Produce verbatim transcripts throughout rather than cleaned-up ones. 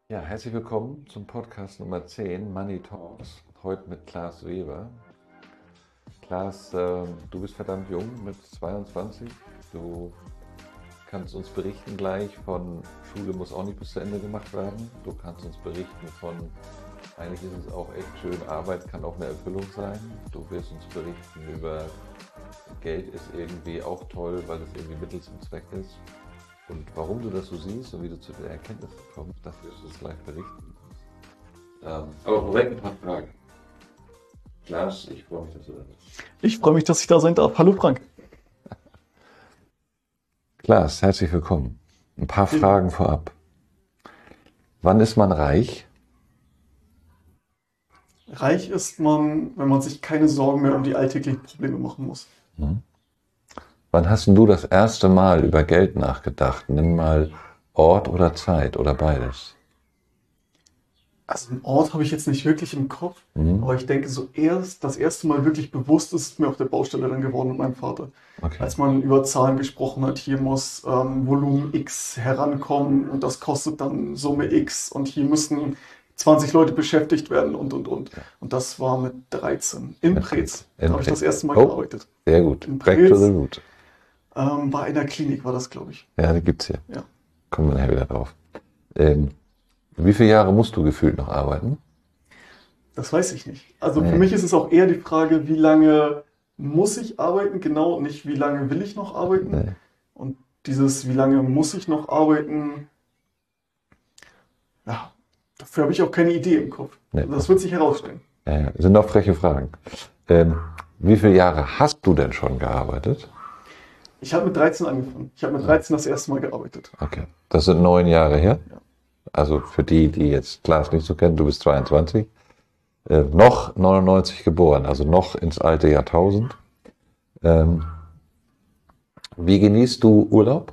Ja, herzlich willkommen zum Podcast Nummer zehn, Money Talks. Heute mit Klaas Weber. Klaas, äh, du bist verdammt jung mit zweiundzwanzig. Du kannst uns berichten gleich von Schule muss auch nicht bis zu Ende gemacht werden. Du kannst uns berichten von, eigentlich ist es auch echt schön, Arbeit kann auch eine Erfüllung sein. Du wirst uns berichten über Geld ist irgendwie auch toll, weil es irgendwie Mittel zum Zweck ist. Und warum du das so siehst und wie du zu der Erkenntnis kommst, das wirst du uns gleich berichten. Ähm, aber vorweg ein paar Fragen. Klaas, ich freue mich, dass du da bist. Ich freue mich, dass ich da sein darf. Hallo Frank. Klaas, herzlich willkommen. Ein paar Fragen vorab. Wann ist man reich? Reich ist man, wenn man sich keine Sorgen mehr um die alltäglichen Probleme machen muss. Hm. Wann hast denn du das erste Mal über Geld nachgedacht? Nimm mal Ort oder Zeit oder beides. Also einen Ort habe ich jetzt nicht wirklich im Kopf, Mhm. aber ich denke, so erst das erste Mal wirklich bewusst ist mir auf der Baustelle dann geworden mit meinem Vater. Okay. Als man über Zahlen gesprochen hat, hier muss ähm, Volumen X herankommen und das kostet dann Summe X und hier müssen zwanzig Leute beschäftigt werden und, und, und. Und das war mit dreizehn in Mit Preetz. in Da habe ich das Preetz. erste Mal Oh. gearbeitet. Sehr gut. In Back to Preetz. the root. Ähm, bei einer Klinik war das, glaube ich. Ja, die gibt's hier. Ja. Kommen wir nachher wieder drauf. Ähm, wie viele Jahre musst du gefühlt noch arbeiten? Das weiß ich nicht. Also Nee. für mich ist es auch eher die Frage, wie lange muss ich arbeiten, genau, und nicht wie lange will ich noch arbeiten. Nee. Und dieses, wie lange muss ich noch arbeiten, ja, dafür habe ich auch keine Idee im Kopf. Nee. Das wird sich herausstellen. Ja, ja, sind noch freche Fragen. Ähm, wie viele Jahre hast du denn schon gearbeitet? Ich habe mit dreizehn angefangen. Ich habe mit dreizehn das erste Mal gearbeitet. Okay, das sind neun Jahre her. Ja. Also für die, die jetzt Klaas nicht so kennen, du bist zweiundzwanzig. Äh, noch neunundneunzig geboren, also noch ins alte Jahrtausend. Ähm, wie genießt du Urlaub?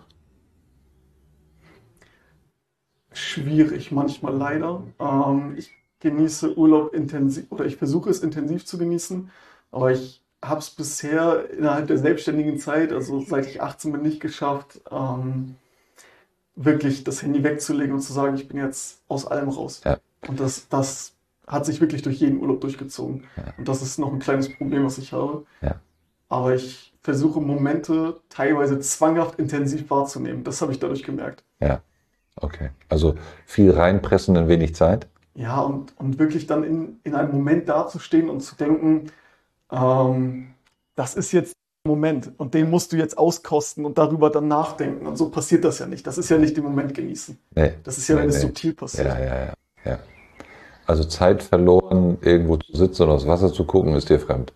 Schwierig, manchmal leider. Ähm, ich genieße Urlaub intensiv, oder ich versuche es intensiv zu genießen, aber ich habe es bisher innerhalb der selbstständigen Zeit, also seit ich achtzehn bin, nicht geschafft, ähm, wirklich das Handy wegzulegen und zu sagen, ich bin jetzt aus allem raus. Ja. Und das, das hat sich wirklich durch jeden Urlaub durchgezogen. Ja. Und das ist noch ein kleines Problem, was ich habe. Ja. Aber ich versuche Momente teilweise zwanghaft intensiv wahrzunehmen. Das habe ich dadurch gemerkt. Ja, okay. Also viel reinpressen in wenig Zeit? Ja, und, und wirklich dann in, in einem Moment dazustehen und zu denken, ähm, das ist jetzt der Moment und den musst du jetzt auskosten und darüber dann nachdenken. Und so passiert das ja nicht. Das ist ja nicht den Moment genießen. Nee. Das ist ja, Nee, wenn es nee. subtil passiert. Ja, ja, ja, ja. Also Zeit verloren, irgendwo zu sitzen und aufs Wasser zu gucken, ist dir fremd.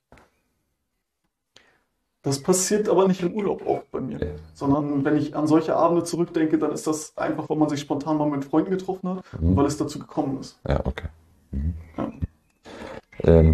Das passiert aber nicht im Urlaub auch bei mir, Nee. sondern wenn ich an solche Abende zurückdenke, dann ist das einfach, weil man sich spontan mal mit Freunden getroffen hat und Mhm. weil es dazu gekommen ist. Ja, okay. Mhm. Ja. Ähm,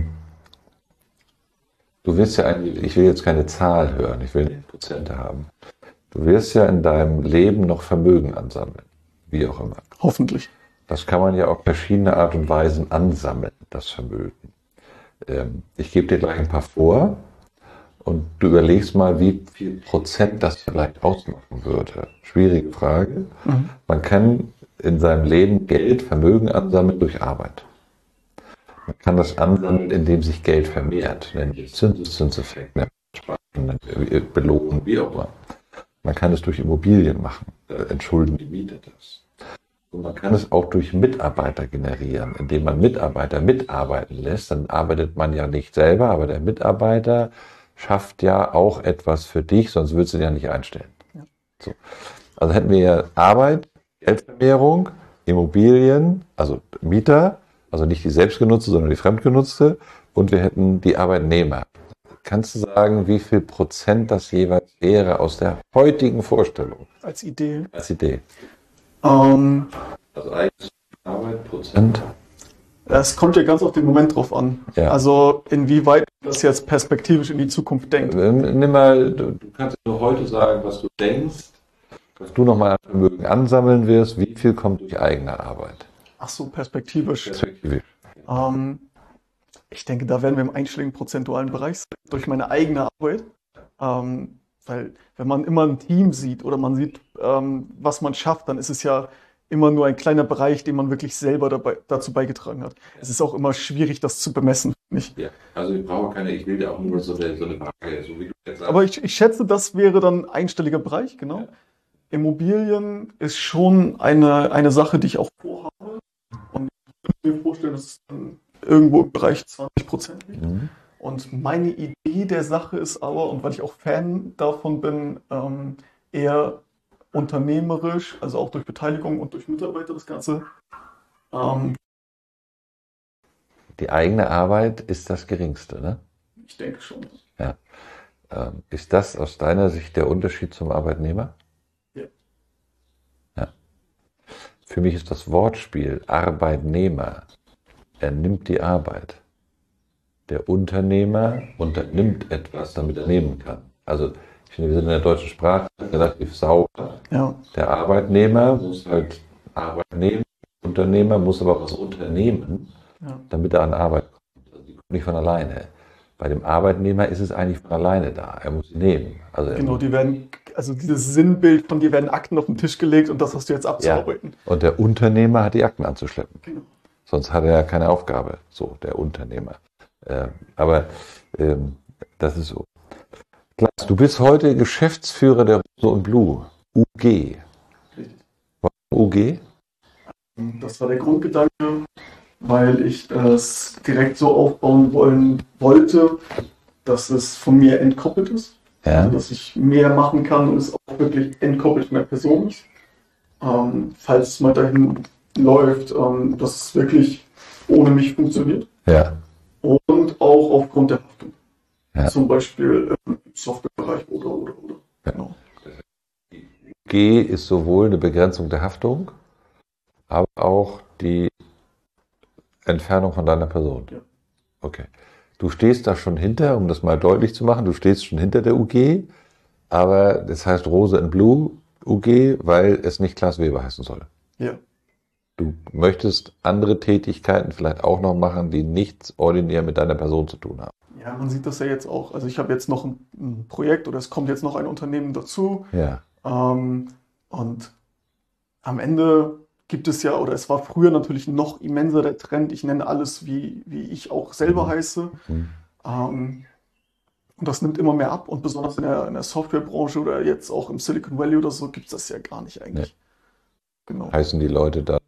du wirst ja eigentlich, ich will jetzt keine Zahl hören, ich will nicht Prozente haben. Du wirst ja in deinem Leben noch Vermögen ansammeln, wie auch immer. Hoffentlich. Das kann man ja auf verschiedene Art und Weisen ansammeln, das Vermögen. Ähm, ich gebe dir gleich ein paar vor und du überlegst mal, wie viel Prozent das vielleicht ausmachen würde. Schwierige Frage. Mhm. Man kann in seinem Leben Geld, Vermögen ansammeln durch Arbeit. Man kann das ansammeln, indem sich Geld vermehrt, nennen wir Zinseszinseffekt, Belohnung, wie auch immer. Man kann es durch Immobilien machen, äh, entschulden die Mieter das. Und man kann es auch durch Mitarbeiter generieren, indem man Mitarbeiter mitarbeiten lässt. Dann arbeitet man ja nicht selber, aber der Mitarbeiter schafft ja auch etwas für dich, sonst würdest du ihn ja nicht einstellen. Ja. So. Also hätten wir ja Arbeit, Geldvermehrung, Immobilien, also Mieter, also nicht die selbstgenutzte, sondern die fremdgenutzte, und wir hätten die Arbeitnehmer. Kannst du sagen, wie viel Prozent das jeweils wäre aus der heutigen Vorstellung Als Idee. als Idee? Ähm, Also eigentlich Arbeit, Prozent? Es kommt ja ganz auf den Moment drauf an. Ja. Also inwieweit man das jetzt perspektivisch in die Zukunft denkt. Nimm mal, du, du kannst nur heute sagen, was du denkst, was du nochmal an Vermögen ansammeln wirst, wie viel kommt durch eigene Arbeit? Ach so, perspektivisch. Perspektivisch. Ähm, ich denke, da werden wir im einstelligen prozentualen Bereich sein, durch meine eigene Arbeit. Ähm, weil wenn man immer ein Team sieht oder man sieht, ähm, was man schafft, dann ist es ja immer nur ein kleiner Bereich, den man wirklich selber dabei, dazu beigetragen hat. Es ist auch immer schwierig, das zu bemessen, finde ich. Ja, also ich brauche keine, ich will da auch nur so eine, so eine Frage, so wie du jetzt sagst. Aber ich, ich schätze, das wäre dann ein einstelliger Bereich, genau. Ja. Immobilien ist schon eine, eine Sache, die ich auch vorhabe. Und ich könnte mir vorstellen, dass es dann irgendwo im Bereich zwanzig Prozent liegt. Mhm. Und meine Idee der Sache ist aber, und weil ich auch Fan davon bin, ähm, eher unternehmerisch, also auch durch Beteiligung und durch Mitarbeiter das Ganze. Ähm, Die eigene Arbeit ist das Geringste, ne? ich denke schon. Ja. Ähm, ist das aus deiner Sicht der Unterschied zum Arbeitnehmer? Ja. Ja. Für mich ist das Wortspiel Arbeitnehmer, er nimmt die Arbeit. Der Unternehmer unternimmt etwas, damit er nehmen kann. Also ich finde, wir sind in der deutschen Sprache relativ sauber. Ja. Der Arbeitnehmer muss halt Arbeit nehmen, der Unternehmer muss aber was unternehmen, Ja. damit er an Arbeit kommt. Also die kommt nicht von alleine. Bei dem Arbeitnehmer ist es eigentlich von alleine da. Er muss sie nehmen. Also er Genau, muss, die werden, also dieses Sinnbild von dir werden Akten auf den Tisch gelegt und das hast du jetzt abzuarbeiten. und der Unternehmer hat die Akten anzuschleppen. Genau. Sonst hat er ja keine Aufgabe. So, der Unternehmer. Ähm, aber ähm, das ist so. Klaas, du bist heute Geschäftsführer der Rose und Blue, U G. Richtig. Warum U G? Das war der Grundgedanke, weil ich es direkt so aufbauen wollen wollte, dass es von mir entkoppelt ist. Ja. Also, dass ich mehr machen kann und es auch wirklich entkoppelt von der Person ist. Ähm, falls es mal dahin läuft, ähm, dass es wirklich ohne mich funktioniert. Ja. Und auch aufgrund der Haftung. Ja. Zum Beispiel im Softwarebereich oder, oder, oder. Ja. Genau. U G ist sowohl eine Begrenzung der Haftung, aber auch die Entfernung von deiner Person. Ja. Okay. Du stehst da schon hinter, um das mal deutlich zu machen, du stehst schon hinter der U G, aber das heißt Rose and Blue U G, weil es nicht Klaas Weber heißen soll. Ja. Du möchtest andere Tätigkeiten vielleicht auch noch machen, die nichts ordinär mit deiner Person zu tun haben. Ja, man sieht das ja jetzt auch. Also ich habe jetzt noch ein, ein Projekt oder es kommt jetzt noch ein Unternehmen dazu. Ja. Ähm, und am Ende gibt es ja, oder es war früher natürlich noch immenser der Trend, ich nenne alles, wie, wie ich auch selber Mhm. heiße. Mhm. Ähm, und das nimmt immer mehr ab und besonders in der, in der Softwarebranche oder jetzt auch im Silicon Valley oder so gibt es das ja gar nicht eigentlich. Genau. Heißen die Leute da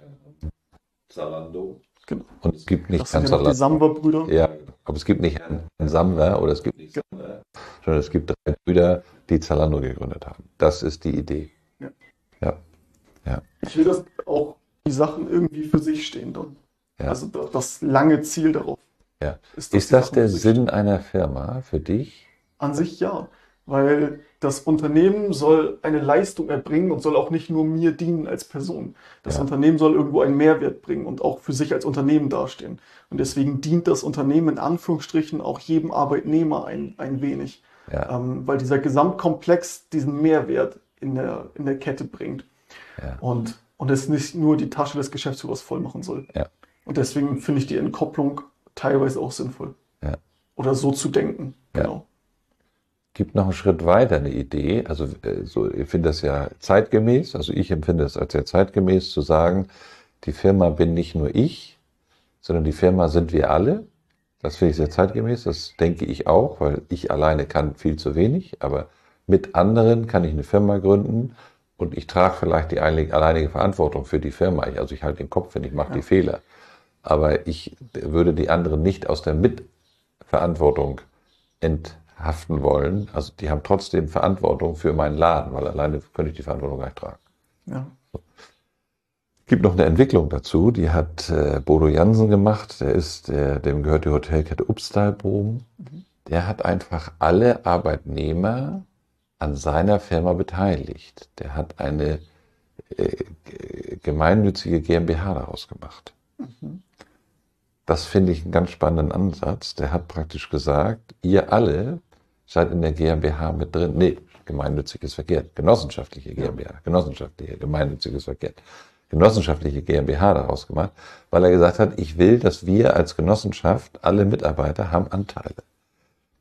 Zalando? Genau. Und es gibt nicht Das sind Herrn ja noch die Zalando. Samwer-Brüder. Ja, aber es gibt nicht Herrn Samwer oder es gibt nicht Samwer, sondern es gibt drei Brüder, die Zalando gegründet haben. Das ist die Idee. Ja. Ja. Ja. Ich will, dass auch die Sachen irgendwie für sich stehen dann. Ja. Also das, das lange Ziel darauf. Ja. Ist, dass Ist die das Sachen der für sich Sinn einer Firma für dich? An sich ja, weil das Unternehmen soll eine Leistung erbringen und soll auch nicht nur mir dienen als Person. Das Ja. Unternehmen soll irgendwo einen Mehrwert bringen und auch für sich als Unternehmen dastehen. Und deswegen dient das Unternehmen in Anführungsstrichen auch jedem Arbeitnehmer ein, ein wenig, Ja. ähm, weil dieser Gesamtkomplex diesen Mehrwert in der, in der Kette bringt. Ja. Und, und es nicht nur die Tasche des Geschäftsführers voll machen soll. Ja. Und deswegen finde ich die Entkopplung teilweise auch sinnvoll. Ja. Oder so zu denken. Ja. Genau. Gibt noch einen Schritt weiter eine Idee. Also äh, so, ich finde das ja zeitgemäß. Also ich empfinde es als sehr zeitgemäß zu sagen, die Firma bin nicht nur ich, sondern die Firma sind wir alle. Das finde ich sehr zeitgemäß. Das denke ich auch, weil ich alleine kann viel zu wenig. Aber mit anderen kann ich eine Firma gründen und ich trage vielleicht die alleinige Verantwortung für die Firma. Also ich halte den Kopf hin, ich mache Ja. die Fehler. Aber ich würde die anderen nicht aus der Mitverantwortung enthaften wollen. Also die haben trotzdem Verantwortung für meinen Laden, weil alleine könnte ich die Verantwortung gar nicht tragen. Ja. Es gibt noch eine Entwicklung dazu, die hat äh, Bodo Jansen gemacht, der ist, der, dem gehört die Hotelkette Upstalboom. Mhm. Der hat einfach alle Arbeitnehmer an seiner Firma beteiligt. Der hat eine äh, gemeinnützige GmbH daraus gemacht. Mhm. Das finde ich einen ganz spannenden Ansatz. Der hat praktisch gesagt, ihr alle seid in der GmbH mit drin. Nee, gemeinnütziges verkehrt. Genossenschaftliche GmbH. Genossenschaftliche, gemeinnütziges verkehrt. Genossenschaftliche GmbH daraus gemacht, weil er gesagt hat, ich will, dass wir als Genossenschaft, alle Mitarbeiter haben Anteile.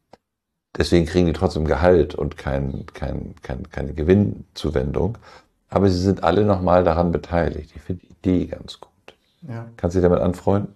Deswegen kriegen die trotzdem Gehalt und kein, kein, kein, keine Gewinnzuwendung. aber sie sind alle nochmal daran beteiligt. Ich finde die Idee ganz gut. Ja. Kannst du dich damit anfreunden?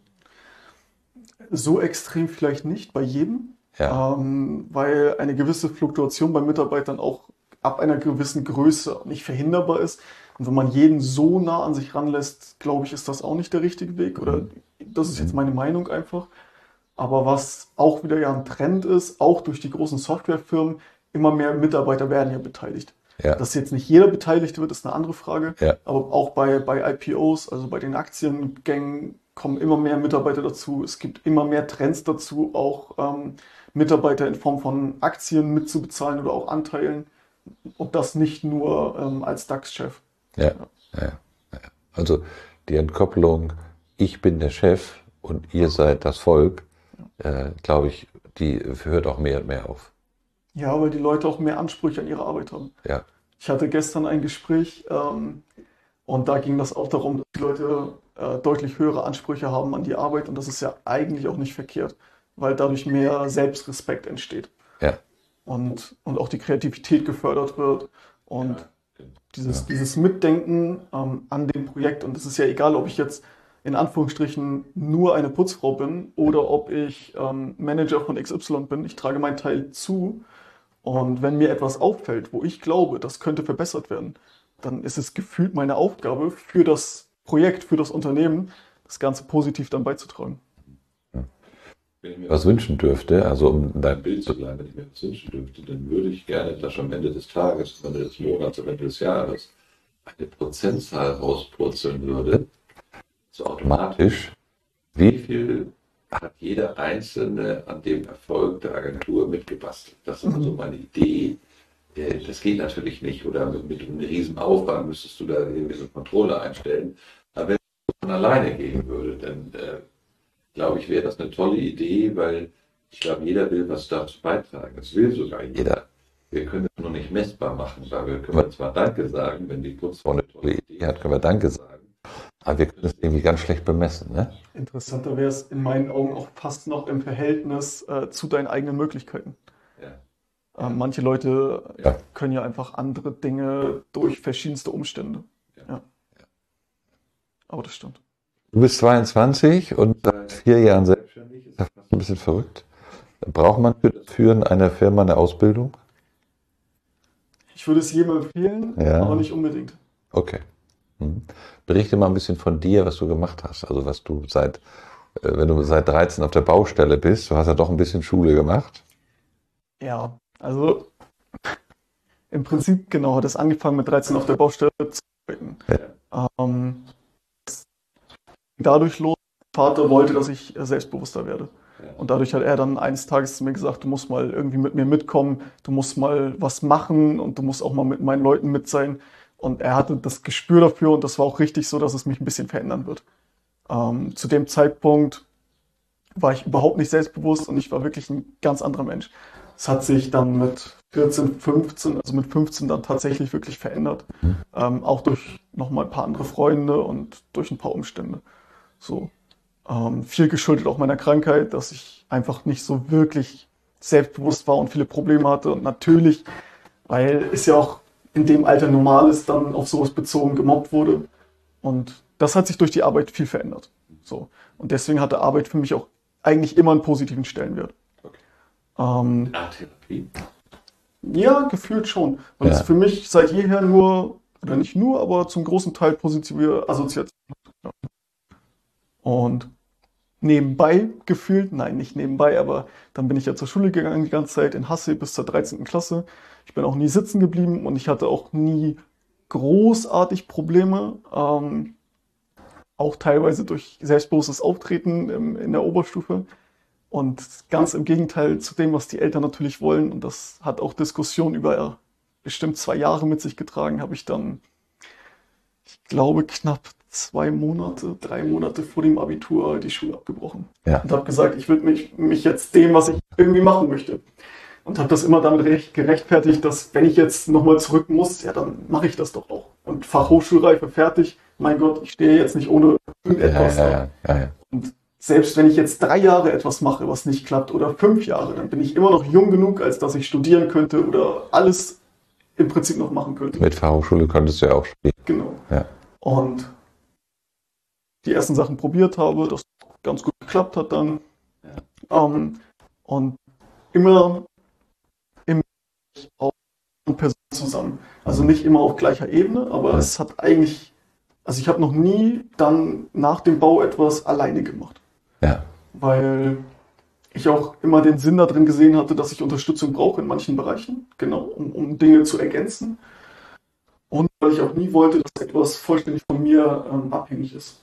So extrem vielleicht nicht bei jedem, Ja. ähm, weil eine gewisse Fluktuation bei Mitarbeitern auch ab einer gewissen Größe nicht verhinderbar ist. Und wenn man jeden so nah an sich ranlässt, glaube ich, ist das auch nicht der richtige Weg. Oder das ist jetzt meine Meinung einfach. Aber was auch wieder ja ein Trend ist, auch durch die großen Softwarefirmen, immer mehr Mitarbeiter werden ja beteiligt. Ja. Dass jetzt nicht jeder beteiligt wird, ist eine andere Frage. Ja. Aber auch bei, bei I P Os, also bei den Aktiengängen, kommen immer mehr Mitarbeiter dazu. Es gibt immer mehr Trends dazu, auch ähm, Mitarbeiter in Form von Aktien mitzubezahlen oder auch Anteilen. Und das nicht nur ähm, als DAX-Chef. Ja. Ja. Ja. Also die Entkopplung, ich bin der Chef und ihr seid das Volk, äh, glaube ich, die hört auch mehr und mehr auf. Ja, weil die Leute auch mehr Ansprüche an ihre Arbeit haben. Ja. Ich hatte gestern ein Gespräch ähm, und da ging das auch darum, dass die Leute äh, deutlich höhere Ansprüche haben an die Arbeit und das ist ja eigentlich auch nicht verkehrt, weil dadurch mehr Selbstrespekt entsteht Ja. und, und auch die Kreativität gefördert wird und Ja. dieses, Ja. dieses Mitdenken ähm, an dem Projekt und es ist ja egal, ob ich jetzt in Anführungsstrichen nur eine Putzfrau bin oder ob ich ähm, Manager von X Y bin, ich trage meinen Teil zu. Und wenn mir etwas auffällt, wo ich glaube, das könnte verbessert werden, dann ist es gefühlt meine Aufgabe für das Projekt, für das Unternehmen, das Ganze positiv dann beizutragen. Wenn ich mir was wünschen dürfte, also um in deinem Bild zu bleiben, wenn ich mir was wünschen dürfte, dann würde ich gerne, dass am Ende des Tages, am Ende des Monats, am Ende des Jahres eine Prozentzahl rauspurzeln würde, so automatisch, wie viel hat jeder Einzelne an dem Erfolg der Agentur mitgebastelt. Das ist so meine Idee. Das geht natürlich nicht. Oder mit, mit einem riesen Aufwand müsstest du da irgendwie so eine Kontrolle einstellen. Aber wenn es von alleine gehen würde, dann äh, glaube ich, wäre das eine tolle Idee, weil ich glaube, jeder will was dazu beitragen. Das will sogar jeder. Wir können es nur nicht messbar machen, weil wir können zwar Danke sagen, wenn die Putzfrau eine tolle Idee hat, können wir Danke sagen. Aber wir können es irgendwie ganz schlecht bemessen, ne? Interessanter wäre es in meinen Augen auch fast noch im Verhältnis äh, zu deinen eigenen Möglichkeiten. Ja. Ähm, manche Leute Ja. können ja einfach andere Dinge durch verschiedenste Umstände. Ja. Ja. Aber das stimmt. Du bist zweiundzwanzig und seit vier Jahren selbstständig. Ist ja fast ein bisschen verrückt. Braucht man für das Führen einer Firma eine Ausbildung? Ich würde es jedem empfehlen, Ja. aber nicht unbedingt. Okay. Mhm. Berichte mal ein bisschen von dir, was du gemacht hast. Also was du seit, äh, wenn du seit dreizehn auf der Baustelle bist, du hast ja doch ein bisschen Schule gemacht. Ja, also im Prinzip genau hat es angefangen mit dreizehn auf der Baustelle zu arbeiten. Ja. Ähm, dadurch los, mein Vater wollte, dass ich äh, selbstbewusster werde. Ja. Und dadurch hat er dann eines Tages zu mir gesagt, du musst mal irgendwie mit mir mitkommen, du musst mal was machen und du musst auch mal mit meinen Leuten mit sein. Und er hatte das Gespür dafür und das war auch richtig so, dass es mich ein bisschen verändern wird. Ähm, zu dem Zeitpunkt war ich überhaupt nicht selbstbewusst und ich war wirklich ein ganz anderer Mensch. Es hat sich dann mit vierzehn, fünfzehn, also mit fünfzehn dann tatsächlich wirklich verändert. Mhm. Ähm, auch durch nochmal ein paar andere Freunde und durch ein paar Umstände. So. Ähm, viel geschuldet auch meiner Krankheit, dass ich einfach nicht so wirklich selbstbewusst war und viele Probleme hatte. Und natürlich, weil es ja auch in dem Alter normal ist, dann auf sowas bezogen gemobbt wurde. Und das hat sich durch die Arbeit viel verändert. So. Und deswegen hatte Arbeit für mich auch eigentlich immer einen positiven Stellenwert. Okay. Ähm, Art Therapie? ja, gefühlt schon. Weil Ja. es für mich seit jeher nur, oder nicht nur, aber zum großen Teil positive Assoziation hat. Und nebenbei gefühlt, nein, nicht nebenbei, aber dann bin ich ja zur Schule gegangen die ganze Zeit in Hassel bis zur dreizehnten Klasse. Ich bin auch nie sitzen geblieben und ich hatte auch nie großartig Probleme. Ähm, auch teilweise durch selbstbewusstes Auftreten im, in der Oberstufe. Und ganz im Gegenteil zu dem, was die Eltern natürlich wollen. Und das hat auch Diskussionen über bestimmt zwei Jahre mit sich getragen, habe ich dann, ich glaube, knapp zwei Monate, drei Monate vor dem Abitur die Schule abgebrochen. Ja. Und habe gesagt, ich will mich, mich jetzt dem, was ich irgendwie machen möchte. Und habe das immer damit recht, gerechtfertigt, dass wenn ich jetzt nochmal zurück muss, ja, dann mache ich das doch auch. Und Fachhochschulreife fertig, mein Gott, ich stehe jetzt nicht ohne irgendetwas Ja, da. ja, ja, ja. Und selbst wenn ich jetzt drei Jahre etwas mache, was nicht klappt, oder fünf Jahre, dann bin ich immer noch jung genug, als dass ich studieren könnte oder alles im Prinzip noch machen könnte. Mit Fachhochschule könntest du ja auch spielen. Genau. Ja. Und die ersten Sachen probiert habe, das ganz gut geklappt hat dann. Ja. Ähm, und immer, immer auch mit Personen zusammen. Also nicht immer auf gleicher Ebene, aber ja. es hat eigentlich, also ich habe noch nie dann nach dem Bau etwas alleine gemacht. Ja. Weil ich auch immer den Sinn da drin gesehen hatte, dass ich Unterstützung brauche in manchen Bereichen, genau, um, um Dinge zu ergänzen. Und weil ich auch nie wollte, dass etwas vollständig von mir ähm, abhängig ist.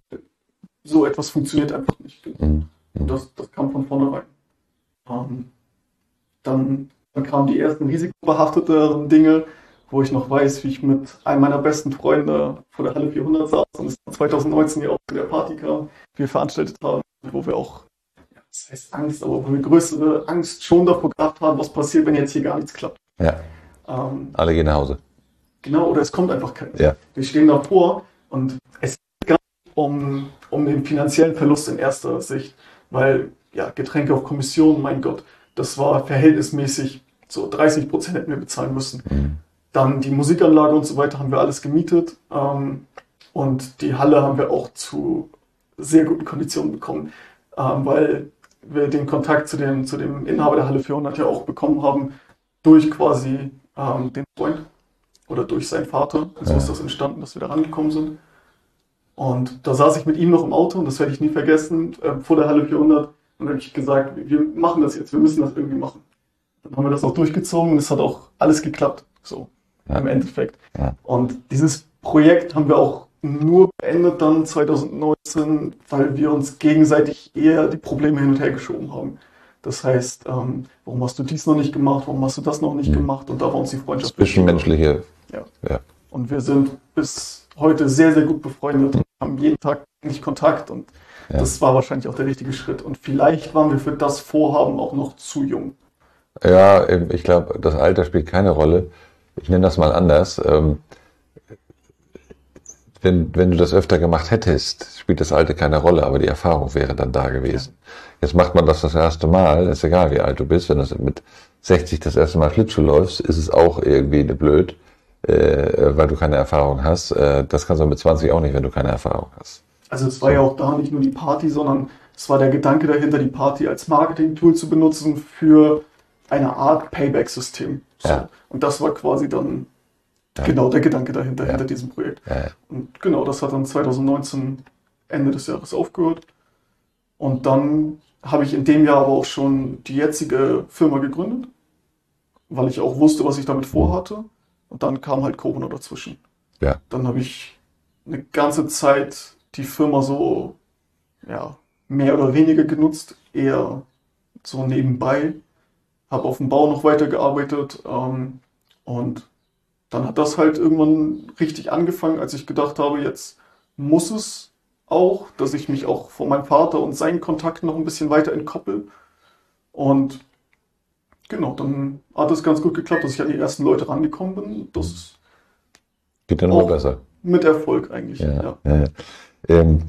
So etwas funktioniert einfach nicht. Mhm. Und das, das kam von vornherein. Ähm, dann, dann kamen die ersten risikobehafteten Dinge, wo ich noch weiß, wie ich mit einem meiner besten Freunde vor der Halle vierhundert saß und es zwanzig neunzehn ja auch zu der Party kam, die wir veranstaltet haben, wo wir auch, ja, das heißt Angst, aber wo wir größere Angst schon davor gehabt haben, was passiert, wenn jetzt hier gar nichts klappt. Ja. Ähm, Alle gehen nach Hause. Genau, oder es kommt einfach keiner. Ja. Wir stehen davor und es geht gar nicht um, um den finanziellen Verlust in erster Sicht, weil ja, Getränke auf Kommission, mein Gott, das war verhältnismäßig, so dreißig Prozent hätten wir bezahlen müssen. Mhm. Dann die Musikanlage und so weiter haben wir alles gemietet ähm, und die Halle haben wir auch zu sehr guten Konditionen bekommen, ähm, weil wir den Kontakt zu dem, zu dem Inhaber der Halle vierhundert ja auch bekommen haben durch quasi ähm, den Freund. Oder durch seinen Vater. So ja. ist das entstanden, dass wir da rangekommen sind. Und da saß ich mit ihm noch im Auto und das werde ich nie vergessen, äh, vor der Halle vierhundert. Und dann habe ich gesagt, wir machen das jetzt, wir müssen das irgendwie machen. Dann haben wir das auch durchgezogen und es hat auch alles geklappt, so ja. im Endeffekt. Ja. Und dieses Projekt haben wir auch nur beendet dann zwanzig neunzehn, weil wir uns gegenseitig eher die Probleme hin und her geschoben haben. Das heißt, ähm, warum hast du dies noch nicht gemacht, warum hast du das noch nicht mhm. gemacht? Und da war uns die Freundschaft. Zwischenmenschliche. Ja. ja. Und wir sind bis heute sehr, sehr gut befreundet und haben jeden Tag eigentlich Kontakt. Und ja. das war wahrscheinlich auch der richtige Schritt. Und vielleicht waren wir für das Vorhaben auch noch zu jung. Ja, ich glaube, das Alter spielt keine Rolle. Ich nenne das mal anders. Wenn, wenn du das öfter gemacht hättest, spielt das Alter keine Rolle, aber die Erfahrung wäre dann da gewesen. Ja. Jetzt macht man das das erste Mal, ist egal wie alt du bist, wenn du mit sechzig das erste Mal Schlittschuh läufst, ist es auch irgendwie blöd, äh, weil du keine Erfahrung hast. Äh, das kannst du mit zwanzig auch nicht, wenn du keine Erfahrung hast. Also es war so. Ja auch da nicht nur die Party, sondern es war der Gedanke dahinter, die Party als Marketing-Tool zu benutzen für eine Art Payback-System. So. Ja. Und das war quasi dann ja. genau der Gedanke dahinter, ja. hinter diesem Projekt. Ja. Und genau, das hat dann zwanzig neunzehn, Ende des Jahres aufgehört. Und dann habe ich in dem Jahr aber auch schon die jetzige Firma gegründet, weil ich auch wusste, was ich damit vorhatte. Und dann kam halt Corona dazwischen. Ja. Dann habe ich eine ganze Zeit die Firma so ja, mehr oder weniger genutzt, eher so nebenbei. Habe auf dem Bau noch weitergearbeitet ähm, und dann hat das halt irgendwann richtig angefangen, als ich gedacht habe, jetzt muss es auch, dass ich mich auch von meinem Vater und seinen Kontakten noch ein bisschen weiter entkoppel. Und genau, dann hat es ganz gut geklappt, dass ich an die ersten Leute rangekommen bin. Das geht dann immer besser. Mit Erfolg eigentlich. Ja, ja. Ja. Ähm,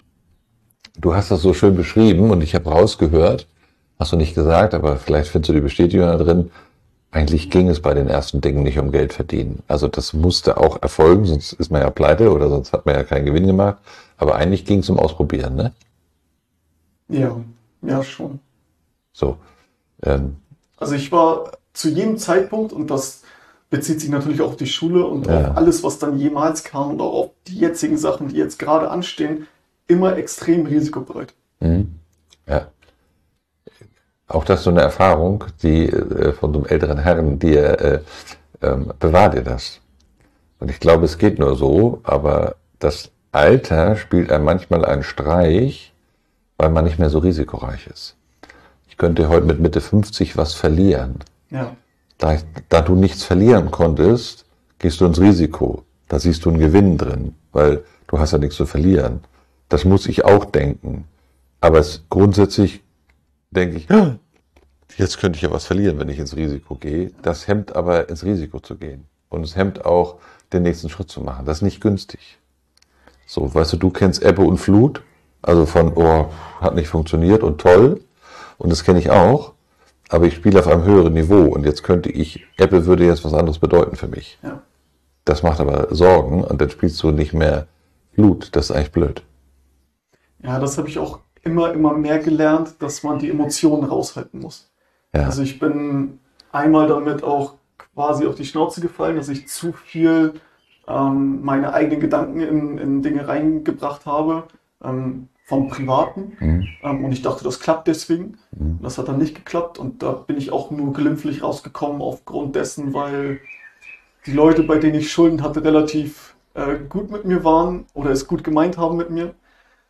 du hast das so schön beschrieben und ich habe rausgehört, hast du nicht gesagt, aber vielleicht findest du die Bestätigung da drin, eigentlich ging es bei den ersten Dingen nicht um Geld verdienen. Also das musste auch erfolgen, sonst ist man ja pleite oder sonst hat man ja keinen Gewinn gemacht. Aber eigentlich ging es um Ausprobieren, ne? Ja, ja schon. So. Ähm. Also ich war zu jedem Zeitpunkt, und das bezieht sich natürlich auch auf die Schule und ja. auf alles, was dann jemals kam und auch auf die jetzigen Sachen, die jetzt gerade anstehen, immer extrem risikobereit. Mhm. Ja. Auch das ist so eine Erfahrung, die äh, von so einem älteren Herrn, die äh, äh, bewahr dir das. Und ich glaube, es geht nur so, aber das Alter spielt einem manchmal einen Streich, weil man nicht mehr so risikoreich ist. Ich könnte heute mit Mitte fünfzig was verlieren. Ja. Da, da du nichts verlieren konntest, gehst du ins Risiko. Da siehst du einen Gewinn drin, weil du hast ja nichts zu verlieren. Das muss ich auch denken. Aber es, grundsätzlich denke ich, jetzt könnte ich ja was verlieren, wenn ich ins Risiko gehe. Das hemmt aber, ins Risiko zu gehen. Und es hemmt auch, den nächsten Schritt zu machen. Das ist nicht günstig. So, weißt du, du kennst Ebbe und Flut. Also von, oh, hat nicht funktioniert und toll. Und das kenne ich auch. aber ich spiele auf einem höheren Niveau und jetzt könnte ich, Apple würde jetzt was anderes bedeuten für mich. Ja. Das macht aber Sorgen und dann spielst du nicht mehr Blut. Das ist eigentlich blöd. Ja, das habe ich auch immer, immer mehr gelernt, dass man die Emotionen raushalten muss. Ja. Also ich bin einmal damit auch quasi auf die Schnauze gefallen, dass ich zu viel ähm, meine eigenen Gedanken in, in Dinge reingebracht habe, ähm, vom Privaten. Mhm. Ähm, und ich dachte, das klappt deswegen. Mhm. Das hat dann nicht geklappt und da bin ich auch nur glimpflich rausgekommen aufgrund dessen, weil die Leute, bei denen ich Schulden hatte, relativ äh, gut mit mir waren oder es gut gemeint haben mit mir.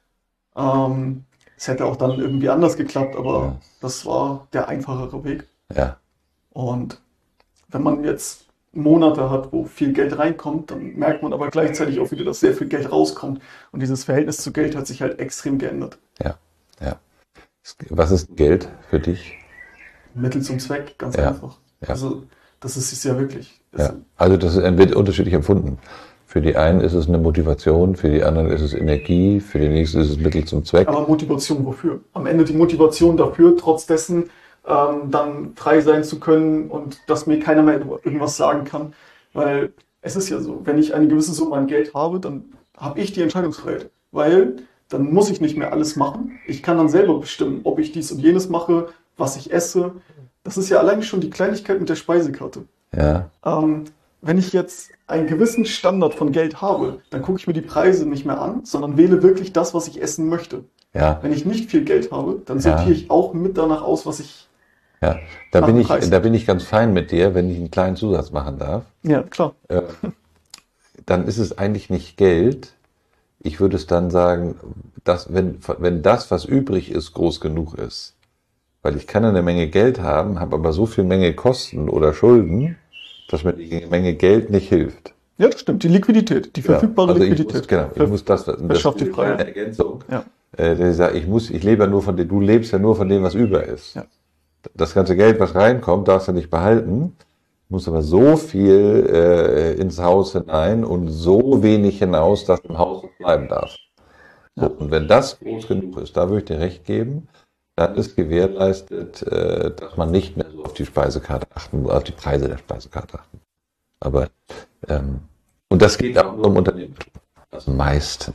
Ähm, es hätte auch dann irgendwie anders geklappt, aber Ja. das war der einfachere Weg. Ja. Und wenn man jetzt Monate hat, wo viel Geld reinkommt, dann merkt man aber gleichzeitig auch wieder, dass sehr viel Geld rauskommt. Und dieses Verhältnis zu Geld hat sich halt extrem geändert. Ja. Ja. Was ist Geld für dich? Mittel zum Zweck, ganz Ja. einfach. Ja. Also das ist es ja wirklich. Das, Ja. Also das wird unterschiedlich empfunden. Für die einen ist es eine Motivation, für die anderen ist es Energie, für die nächsten ist es Mittel zum Zweck. Aber Motivation wofür? Am Ende die Motivation dafür, trotz dessen ähm, dann frei sein zu können und dass mir keiner mehr irgendwas sagen kann. Weil es ist ja so, wenn ich eine gewisse Summe an Geld habe, dann habe ich die Entscheidungsfreiheit. Weil dann muss ich nicht mehr alles machen. Ich kann dann selber bestimmen, ob ich dies und jenes mache, was ich esse. Das ist ja allein schon die Kleinigkeit mit der Speisekarte. Ja. Ähm, wenn ich jetzt einen gewissen Standard von Geld habe, dann gucke ich mir die Preise nicht mehr an, sondern wähle wirklich das, was ich essen möchte. Ja. Wenn ich nicht viel Geld habe, dann Ja. sortiere ich auch mit danach aus, was ich... Ja. Da Nach bin dem ich, Preis. da bin ich ganz fein mit dir, wenn ich einen kleinen Zusatz machen darf. Ja, klar. Äh, dann ist es eigentlich nicht Geld. Ich würde es dann sagen, dass wenn, wenn das, was übrig ist, groß genug ist. Weil ich kann eine Menge Geld haben, habe aber so viel Menge Kosten oder Schulden, dass mir die Menge Geld nicht hilft. Ja, das stimmt. Die Liquidität, die verfügbare Ja, also Liquidität. Ich muss, genau, ich muss das, das verschafft die ist Freiheit. eine Ergänzung. Ja. Äh, der sagt, ich muss, ich lebe ja nur von dem, du lebst ja nur von dem, was über ist. Ja. Das ganze Geld, was reinkommt, darfst du nicht behalten, muss aber so viel äh, ins Haus hinein und so wenig hinaus, dass im Haus bleiben darf. So, Ja. und wenn das groß genug ist, da würde ich dir recht geben, dann ist gewährleistet, äh, dass man nicht mehr so auf die Speisekarte achten muss, auf die Preise der Speisekarte achten. Aber ähm, und das geht auch nur im Unternehmen. Also meistens.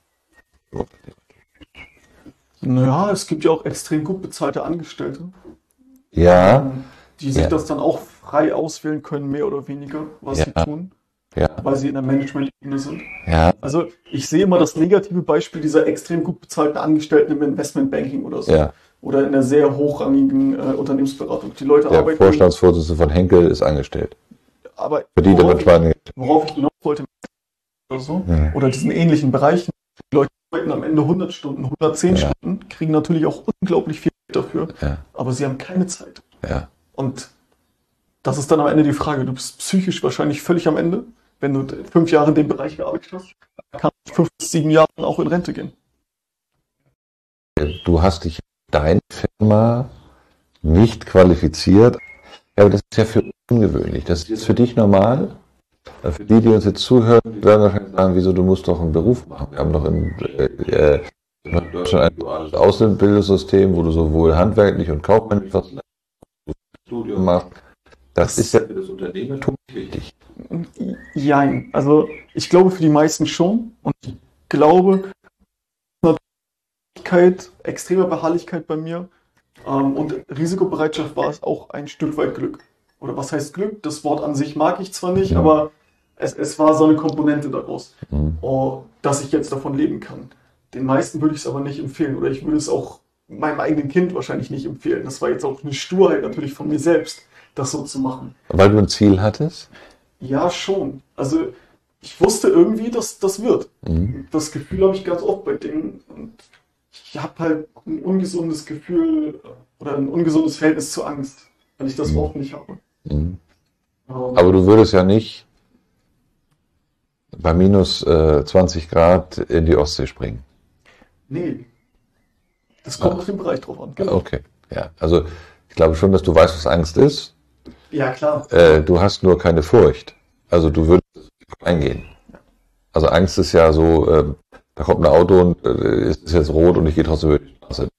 Naja, es gibt ja auch extrem gut bezahlte Angestellte, Ja, die sich Ja. das dann auch frei auswählen können, mehr oder weniger, was Ja. sie tun, ja, weil sie in der Management-Ebene sind. ja, Also ich sehe immer das negative Beispiel dieser extrem gut bezahlten Angestellten im Investmentbanking oder so. ja. Oder in der sehr hochrangigen äh, Unternehmensberatung. Die Leute Der arbeiten, Vorstandsvorsitzende von Henkel ist angestellt. aber Verdient worauf, aber Schweine. worauf ich hinaus wollte, oder so, Ja. oder diesen ähnlichen Bereichen, die Leute arbeiten am Ende hundert Stunden, hundertzehn Ja. Stunden, kriegen natürlich auch unglaublich viel Geld dafür, Ja, aber sie haben keine Zeit. ja. Und das ist dann am Ende die Frage, du bist psychisch wahrscheinlich völlig am Ende, wenn du fünf Jahre in dem Bereich gearbeitet hast, kannst du fünf bis sieben Jahren auch in Rente gehen. Du hast dich in deine Firma nicht qualifiziert. Ja, aber das ist ja für ungewöhnlich. Das ist jetzt für dich normal. Für die, die uns jetzt zuhören, die werden wahrscheinlich sagen, wieso, du musst doch einen Beruf machen. Wir haben doch in, äh, in Deutschland ein duales Ausbildungssystem, wo du sowohl handwerklich und kaufmännisch was Studium machst. Das ist ja für das Unternehmertum wichtig. Jein. Also ich glaube für die meisten schon. Und ich glaube, Beharrlichkeit, extreme Beharrlichkeit bei mir ähm, und Risikobereitschaft war es auch ein Stück weit Glück. Oder was heißt Glück? Das Wort an sich mag ich zwar nicht, Ja. aber es, es war so eine Komponente daraus, Mhm. oh, dass ich jetzt davon leben kann. Den meisten würde ich es aber nicht empfehlen. Oder ich würde es auch meinem eigenen Kind wahrscheinlich nicht empfehlen. Das war jetzt auch eine Sturheit natürlich von mir selbst, das so zu machen. Weil du ein Ziel hattest? Ja, schon. Also ich wusste irgendwie, dass das wird. Mhm. Das Gefühl habe ich ganz oft bei Dingen. Und ich habe halt ein ungesundes Gefühl oder ein ungesundes Verhältnis zur Angst, weil ich das Mhm. oft nicht habe. Mhm. Ähm, Aber du würdest ja nicht bei minus äh, zwanzig Grad in die Ostsee springen. nee. Das kommt Ah. auf den Bereich drauf an. Genau. Okay, ja. Also ich glaube schon, dass du weißt, was Angst ist. Ja, klar. Äh, du hast nur keine Furcht. Also du würdest eingehen. Also Angst ist ja so, ähm, da kommt ein Auto und äh, es ist jetzt rot und ich gehe trotzdem über die Straße.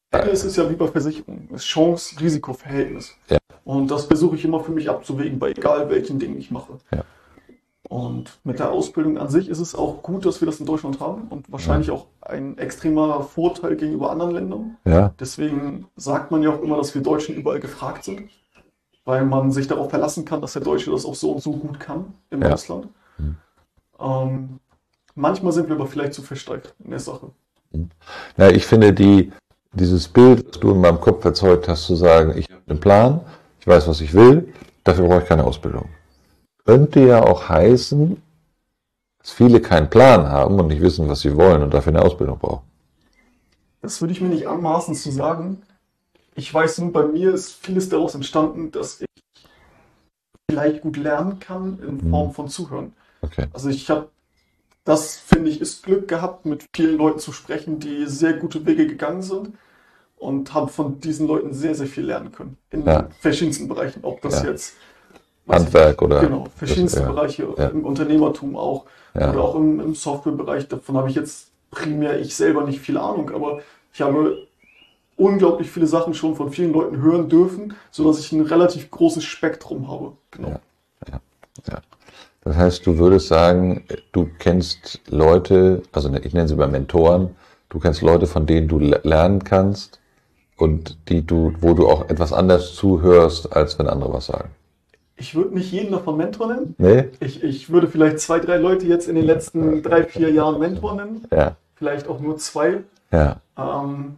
Es ist ja wie bei Versicherungen. Es ist Chance-Risiko-Verhältnis. Ja. Und das versuche ich immer für mich abzuwägen, bei egal welchen Dingen ich mache. Ja. Und mit der Ausbildung an sich ist es auch gut, dass wir das in Deutschland haben und wahrscheinlich Ja. auch ein extremer Vorteil gegenüber anderen Ländern. Ja. Deswegen sagt man ja auch immer, dass wir Deutschen überall gefragt sind, weil man sich darauf verlassen kann, dass der Deutsche das auch so und so gut kann im Ja. Ausland. Mhm. Ähm, manchmal sind wir aber vielleicht zu versteift in der Sache. Ja, ich finde die, dieses Bild, das du in meinem Kopf erzeugt hast, zu sagen, ich habe einen Plan, ich weiß, was ich will, dafür brauche ich keine Ausbildung. Könnte ja auch heißen, dass viele keinen Plan haben und nicht wissen, was sie wollen und dafür eine Ausbildung brauchen. Das würde ich mir nicht anmaßen zu sagen. Ich weiß nur, bei mir ist vieles daraus entstanden, dass ich vielleicht gut lernen kann in Form von Zuhören. Okay. Also ich habe, das finde ich, ist Glück gehabt, mit vielen Leuten zu sprechen, die sehr gute Wege gegangen sind und habe von diesen Leuten sehr, sehr viel lernen können. In Ja. verschiedensten Bereichen. Ob das Ja. jetzt weiß ich Handwerk nicht, oder genau, verschiedenste das, ja. Bereiche Ja. im Unternehmertum auch Ja. oder auch im, im Softwarebereich. Davon habe ich jetzt primär ich selber nicht viel Ahnung, aber ich habe unglaublich viele Sachen schon von vielen Leuten hören dürfen, sodass ich ein relativ großes Spektrum habe. Genau. Ja. Ja. Ja. Das heißt, du würdest sagen, du kennst Leute, also ich nenne sie bei Mentoren, du kennst Leute, von denen du lernen kannst und die du, wo du auch etwas anders zuhörst, als wenn andere was sagen. Ich würde nicht jeden davon Mentor nennen. Nee? Ich, ich würde vielleicht zwei, drei Leute jetzt in den letzten drei, vier Jahren Mentor nennen. Ja. Vielleicht auch nur zwei. Ja. Ähm,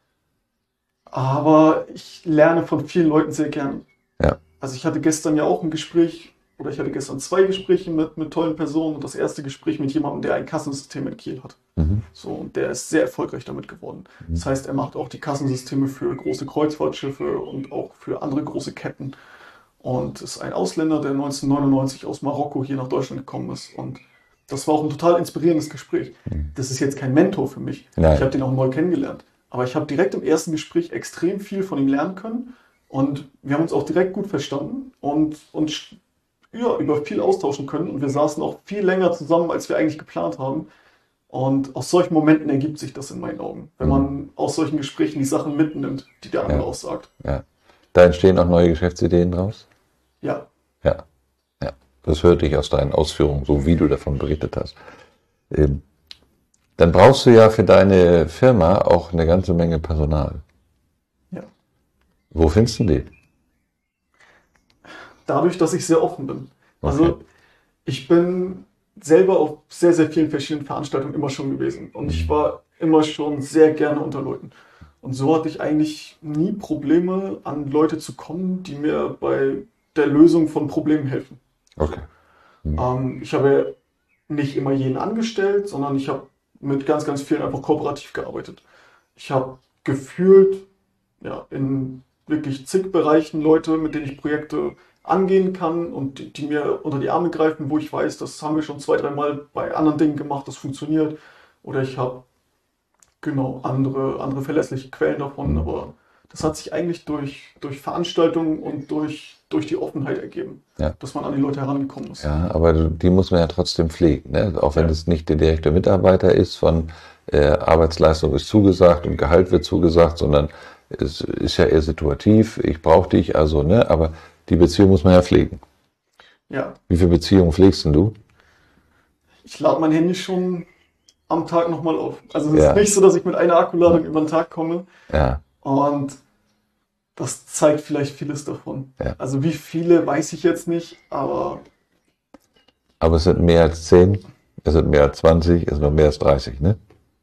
aber ich lerne von vielen Leuten sehr gern. Ja. Also ich hatte gestern ja auch ein Gespräch, oder ich hatte gestern zwei Gespräche mit, mit tollen Personen und das erste Gespräch mit jemandem, der ein Kassensystem in Kiel hat. Mhm. So, und der ist sehr erfolgreich damit geworden. Das heißt, er macht auch die Kassensysteme für große Kreuzfahrtschiffe und auch für andere große Ketten. Und ist ein Ausländer, der neunzehnhundertneunundneunzig aus Marokko hier nach Deutschland gekommen ist. Und das war auch ein total inspirierendes Gespräch. Das ist jetzt kein Mentor für mich. Nein. Ich habe den auch neu kennengelernt. Aber ich habe direkt im ersten Gespräch extrem viel von ihm lernen können. Und wir haben uns auch direkt gut verstanden und uns ja, über viel austauschen können. Und wir saßen auch viel länger zusammen, als wir eigentlich geplant haben. Und aus solchen Momenten ergibt sich das in meinen Augen. Wenn man aus solchen Gesprächen die Sachen mitnimmt, die der andere Ja. aussagt. Ja. Da entstehen auch neue Geschäftsideen draus? Ja. Ja. Ja. Das hörte ich aus deinen Ausführungen, so wie du davon berichtet hast. Ähm, Dann brauchst du ja für deine Firma auch eine ganze Menge Personal. Ja. Wo findest du die? Dadurch, dass ich sehr offen bin. Okay. Also ich bin selber auf sehr, sehr vielen verschiedenen Veranstaltungen immer schon gewesen. Und ich war immer schon sehr gerne unter Leuten. Und so hatte ich eigentlich nie Probleme, an Leute zu kommen, die mir bei der Lösung von Problemen helfen. Okay. Ähm, ich habe nicht immer jeden angestellt, sondern ich habe mit ganz, ganz vielen einfach kooperativ gearbeitet. Ich habe gefühlt ja, in wirklich zig Bereichen Leute, mit denen ich Projekte angehen kann und die, die mir unter die Arme greifen, wo ich weiß, das haben wir schon zwei, dreimal bei anderen Dingen gemacht, das funktioniert. Oder ich habe genau andere, andere verlässliche Quellen davon, aber das hat sich eigentlich durch, durch Veranstaltungen und durch, durch die Offenheit ergeben, Ja. dass man an die Leute herangekommen ist. Ja, aber die muss man ja trotzdem pflegen, ne? Auch wenn Ja. es nicht der direkte Mitarbeiter ist, von äh, Arbeitsleistung ist zugesagt und Gehalt wird zugesagt, sondern es ist ja eher situativ, ich brauche dich, also, ne? Aber die Beziehung muss man ja pflegen. Ja, Wie viele Beziehungen pflegst denn du? ich lade mein Handy schon am Tag nochmal auf. Also es Ja. ist nicht so, dass ich mit einer Akkuladung über den Tag komme. Ja, Und das zeigt vielleicht vieles davon. Ja. Also wie viele, weiß ich jetzt nicht, aber aber es sind mehr als zehn, es sind mehr als zwanzig, es sind noch mehr als dreißig, ne?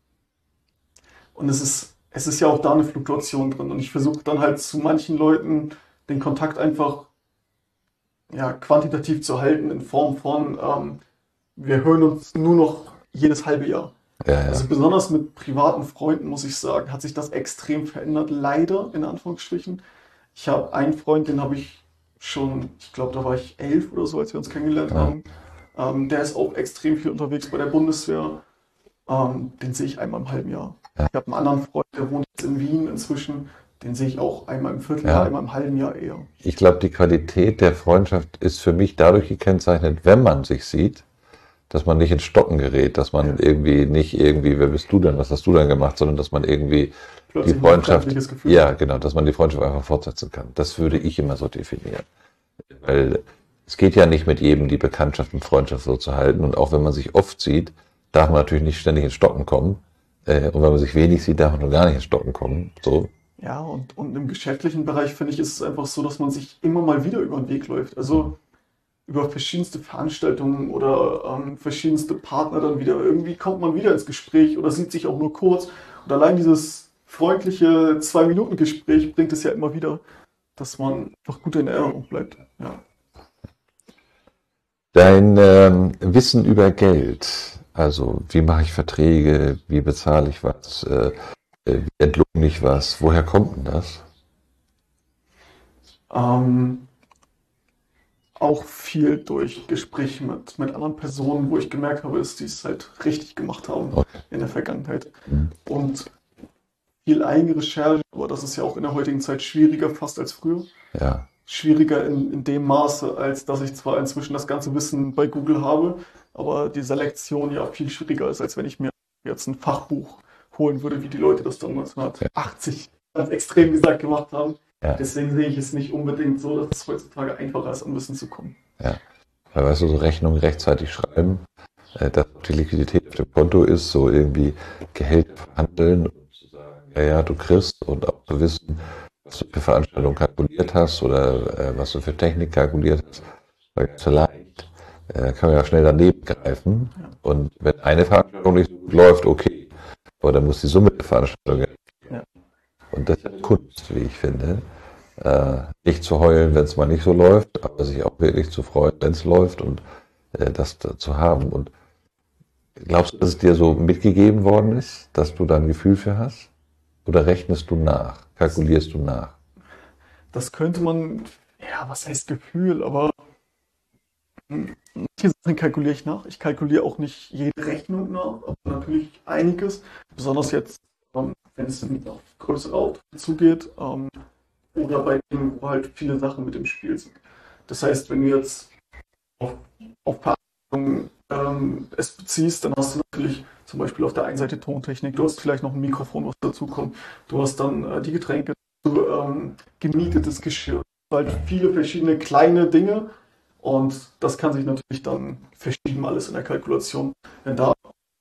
und es ist, es ist ja auch da eine Fluktuation drin. Und ich versuche dann halt zu manchen Leuten den Kontakt einfach ja, quantitativ zu halten in Form von, ähm, wir hören uns nur noch jedes halbe Jahr. Ja, ja. Also besonders mit privaten Freunden, muss ich sagen, hat sich das extrem verändert. Leider, in Anführungsstrichen. Ich habe einen Freund, den habe ich schon, ich glaube, da war ich elf oder so, als wir uns kennengelernt Ja. haben. Ähm, der ist auch extrem viel unterwegs bei der Bundeswehr. Ähm, den sehe ich einmal im halben Jahr. Ja. Ich habe einen anderen Freund, der wohnt jetzt in Wien inzwischen. Den sehe ich auch einmal im Vierteljahr, Ja. einmal im halben Jahr eher. Ich glaube, die Qualität der Freundschaft ist für mich dadurch gekennzeichnet, wenn man sich sieht, dass man nicht ins Stocken gerät, dass man irgendwie nicht irgendwie, wer bist du denn, was hast du denn gemacht, sondern dass man irgendwie Plötzlich die ein Freundschaft, freundliches Gefühl. ja genau, dass man die Freundschaft einfach fortsetzen kann. Das würde ich immer so definieren. Weil es geht ja nicht mit jedem, die Bekanntschaft und Freundschaft so zu halten. Und auch wenn man sich oft sieht, darf man natürlich nicht ständig ins Stocken kommen. Äh, und wenn man sich wenig sieht, darf man nur gar nicht ins Stocken kommen. So. Ja, und, und im geschäftlichen Bereich, finde ich, ist es einfach so, dass man sich immer mal wieder über den Weg läuft. Also über verschiedenste Veranstaltungen oder ähm, verschiedenste Partner dann wieder. Irgendwie kommt man wieder ins Gespräch oder sieht sich auch nur kurz. Und allein dieses freundliche Zwei-Minuten-Gespräch bringt es ja immer wieder, dass man noch gut in Erinnerung bleibt. Ja. Dein ähm, Wissen über Geld, also wie mache ich Verträge, wie bezahle ich was, äh, äh, wie entlohne ich was, woher kommt denn das? Ähm, auch viel durch Gespräche mit, mit anderen Personen, wo ich gemerkt habe, dass die es halt richtig gemacht haben Okay. in der Vergangenheit. Mhm. Und viel Eigenrecherche, aber das ist ja auch in der heutigen Zeit schwieriger fast als früher. Ja, Schwieriger in, in dem Maße, als dass ich zwar inzwischen das ganze Wissen bei Google habe, aber die Selektion ja viel schwieriger ist, als wenn ich mir jetzt ein Fachbuch holen würde, wie die Leute das dann neunzehnhundertachtzig ganz extrem gesagt gemacht haben. ja, Deswegen sehe ich es nicht unbedingt so, dass es heutzutage einfacher ist, an Wissen zu kommen. ja. Weil, weißt du, so Rechnungen rechtzeitig schreiben, äh, dass die Liquidität auf dem Konto ist, so irgendwie Gehälter verhandeln und zu sagen, ja, ja, du kriegst und auch zu wissen, was du für Veranstaltungen kalkuliert hast oder äh, was du für Technik kalkuliert hast, weil ganz so leicht äh, kann man ja schnell daneben greifen. Ja. Und wenn eine Veranstaltung nicht so gut läuft, okay, aber dann muss die Summe der Veranstaltung ja. Ja. Und das ist eine Kunst, wie ich finde. Äh, nicht zu heulen, wenn es mal nicht so läuft, aber sich auch wirklich zu freuen, wenn es läuft und äh, das da zu haben. Und glaubst du, dass es dir so mitgegeben worden ist, dass du da ein Gefühl für hast? Oder rechnest du nach? Kalkulierst du nach? Das könnte man, ja, was heißt Gefühl, aber hm, manche Sachen kalkuliere ich nach. Ich kalkuliere auch nicht jede Rechnung nach, aber natürlich einiges. Besonders jetzt, ähm, wenn es dann auf größere Autos zugeht, ähm, oder bei denen, wo halt viele Sachen mit im Spiel sind. Das heißt, wenn du jetzt auf, auf Veranstaltungen ähm, es beziehst, dann hast du natürlich zum Beispiel auf der einen Seite Tontechnik, du hast vielleicht noch ein Mikrofon, was dazukommt, du hast dann äh, die Getränke, du, ähm, gemietetes Geschirr, halt viele verschiedene kleine Dinge und das kann sich natürlich dann verschieben alles in der Kalkulation. Wenn da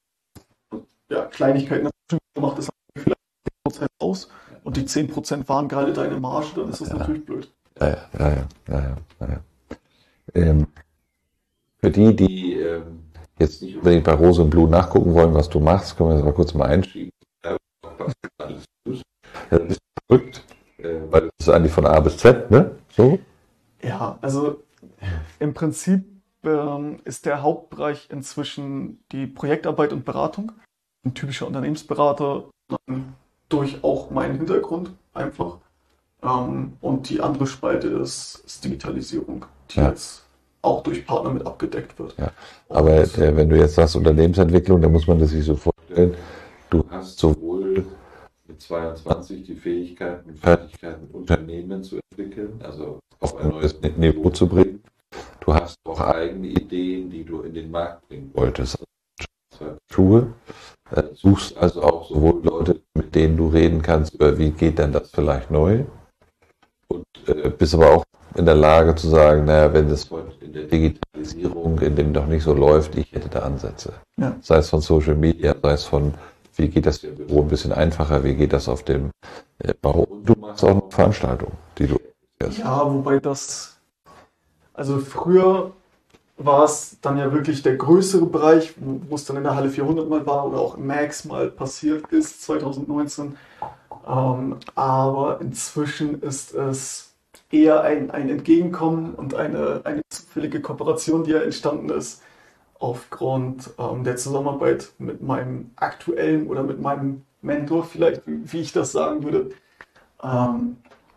ja, Kleinigkeiten gemacht ist, vielleicht zehn Prozent aus und die zehn Prozent waren gerade deine Marge, dann ist das Ja. natürlich blöd. Ja, ja, ja, ja, ja, ja, ja. Ähm, für die, die ähm, jetzt nicht unbedingt bei Rose und Blue nachgucken wollen, was du machst, können wir das mal kurz mal einschieben. Ja, das ist ein bisschen verrückt, äh, weil das ist eigentlich von A bis Z, ne? So? Ja, also im Prinzip ähm, ist der Hauptbereich inzwischen die Projektarbeit und Beratung. Ein typischer Unternehmensberater, ähm, durch auch meinen Hintergrund einfach. Ähm, und die andere Spalte ist, ist Digitalisierung, die Ja. jetzt auch durch Partner mit abgedeckt wird. Ja. Aber Und, äh, wenn du jetzt sagst Unternehmensentwicklung, dann muss man das sich so vorstellen, du hast sowohl mit zweiundzwanzig die Fähigkeiten und Fertigkeiten, Unternehmen zu entwickeln, also auf ein neues Niveau zu bringen. Du hast auch eigene Ideen, die du in den Markt bringen wolltest. Also, Schuhe. Äh, suchst also auch sowohl Leute, mit denen du reden kannst, über wie geht denn das vielleicht neu. Und äh, bist aber auch in der Lage zu sagen, naja, wenn das heute in der Digitalisierung, in dem noch nicht so läuft, ich hätte da Ansätze. ja. Sei es von Social Media, sei es von, wie geht das im Büro ein bisschen einfacher, wie geht das auf dem äh, Bau. Und du machst auch noch Veranstaltungen, die du organisierst. Ja, wobei das, also früher war es dann ja wirklich der größere Bereich, wo wo es dann in der Halle vierhundert mal war oder auch im Max mal passiert ist, zwanzig neunzehn. Ähm, aber inzwischen ist es eher ein, ein Entgegenkommen und eine, eine zufällige Kooperation, die ja entstanden ist, aufgrund ähm, der Zusammenarbeit mit meinem aktuellen oder mit meinem Mentor, vielleicht, wie, wie ich das sagen würde. Ähm,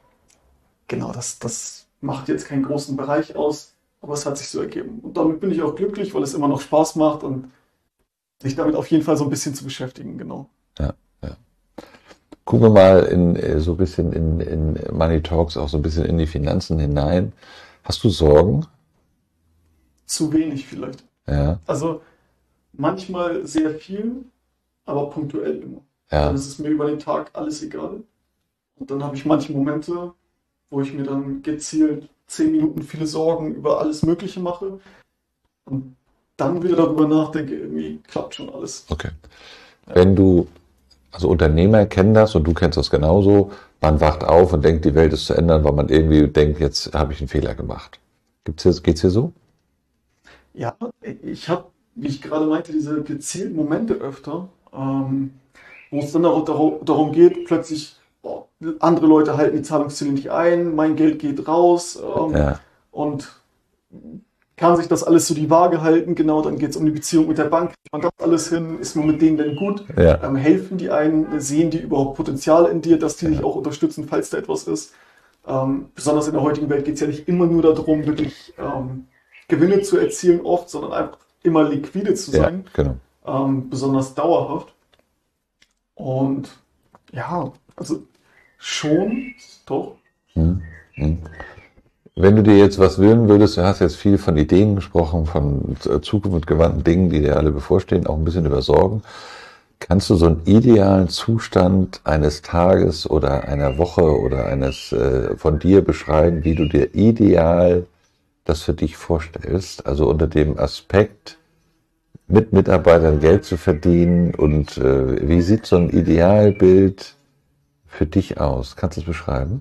genau, das, das macht jetzt keinen großen Bereich aus, aber es hat sich so ergeben. Und damit bin ich auch glücklich, weil es immer noch Spaß macht und sich damit auf jeden Fall so ein bisschen zu beschäftigen, genau. Ja, ja. Gucken wir mal in, äh, so ein bisschen in, in Money Talks, auch so ein bisschen in die Finanzen hinein. Hast du Sorgen? Zu wenig vielleicht. Ja, Also manchmal sehr viel, aber punktuell immer. Ja. Dann ist es mir über den Tag alles egal. Und dann habe ich manche Momente, wo ich mir dann gezielt zehn Minuten viele Sorgen über alles Mögliche mache und dann wieder darüber nachdenke, irgendwie klappt schon alles. Okay. Wenn du, also Unternehmer kennen das und du kennst das genauso, man wacht auf und denkt, die Welt ist zu ändern, weil man irgendwie denkt, jetzt habe ich einen Fehler gemacht. Gibt's hier, geht's hier so? Ja, ich habe, wie ich gerade meinte, diese gezielten Momente öfter, ähm, wo es dann auch darum, darum geht, plötzlich, oh, andere Leute halten die Zahlungsziele nicht ein, mein Geld geht raus, ähm, Ja, und kann sich das alles so die Waage halten? Genau, dann geht es um die Beziehung mit der Bank. Kriegt man das alles hin? Ist man mit denen denn gut? ja, Ähm, helfen die einen? Sehen die überhaupt Potenzial in dir, dass die dich ja, auch unterstützen, falls da etwas ist? Ähm, besonders in der heutigen Welt geht es ja nicht immer nur darum, wirklich ähm, Gewinne zu erzielen oft, sondern einfach immer liquide zu ja, sein, genau. ähm, besonders dauerhaft. Und ja, also schon, doch. Hm, hm. Wenn du dir jetzt was wünschen würdest, du hast jetzt viel von Ideen gesprochen, von äh, zukunftsgewandten Dingen, die dir alle bevorstehen, auch ein bisschen über Sorgen. Kannst du so einen idealen Zustand eines Tages oder einer Woche oder eines äh, von dir beschreiben, wie du dir ideal das für dich vorstellst? Also unter dem Aspekt, mit Mitarbeitern Geld zu verdienen und äh, wie sieht so ein Idealbild für dich aus? Kannst du es beschreiben?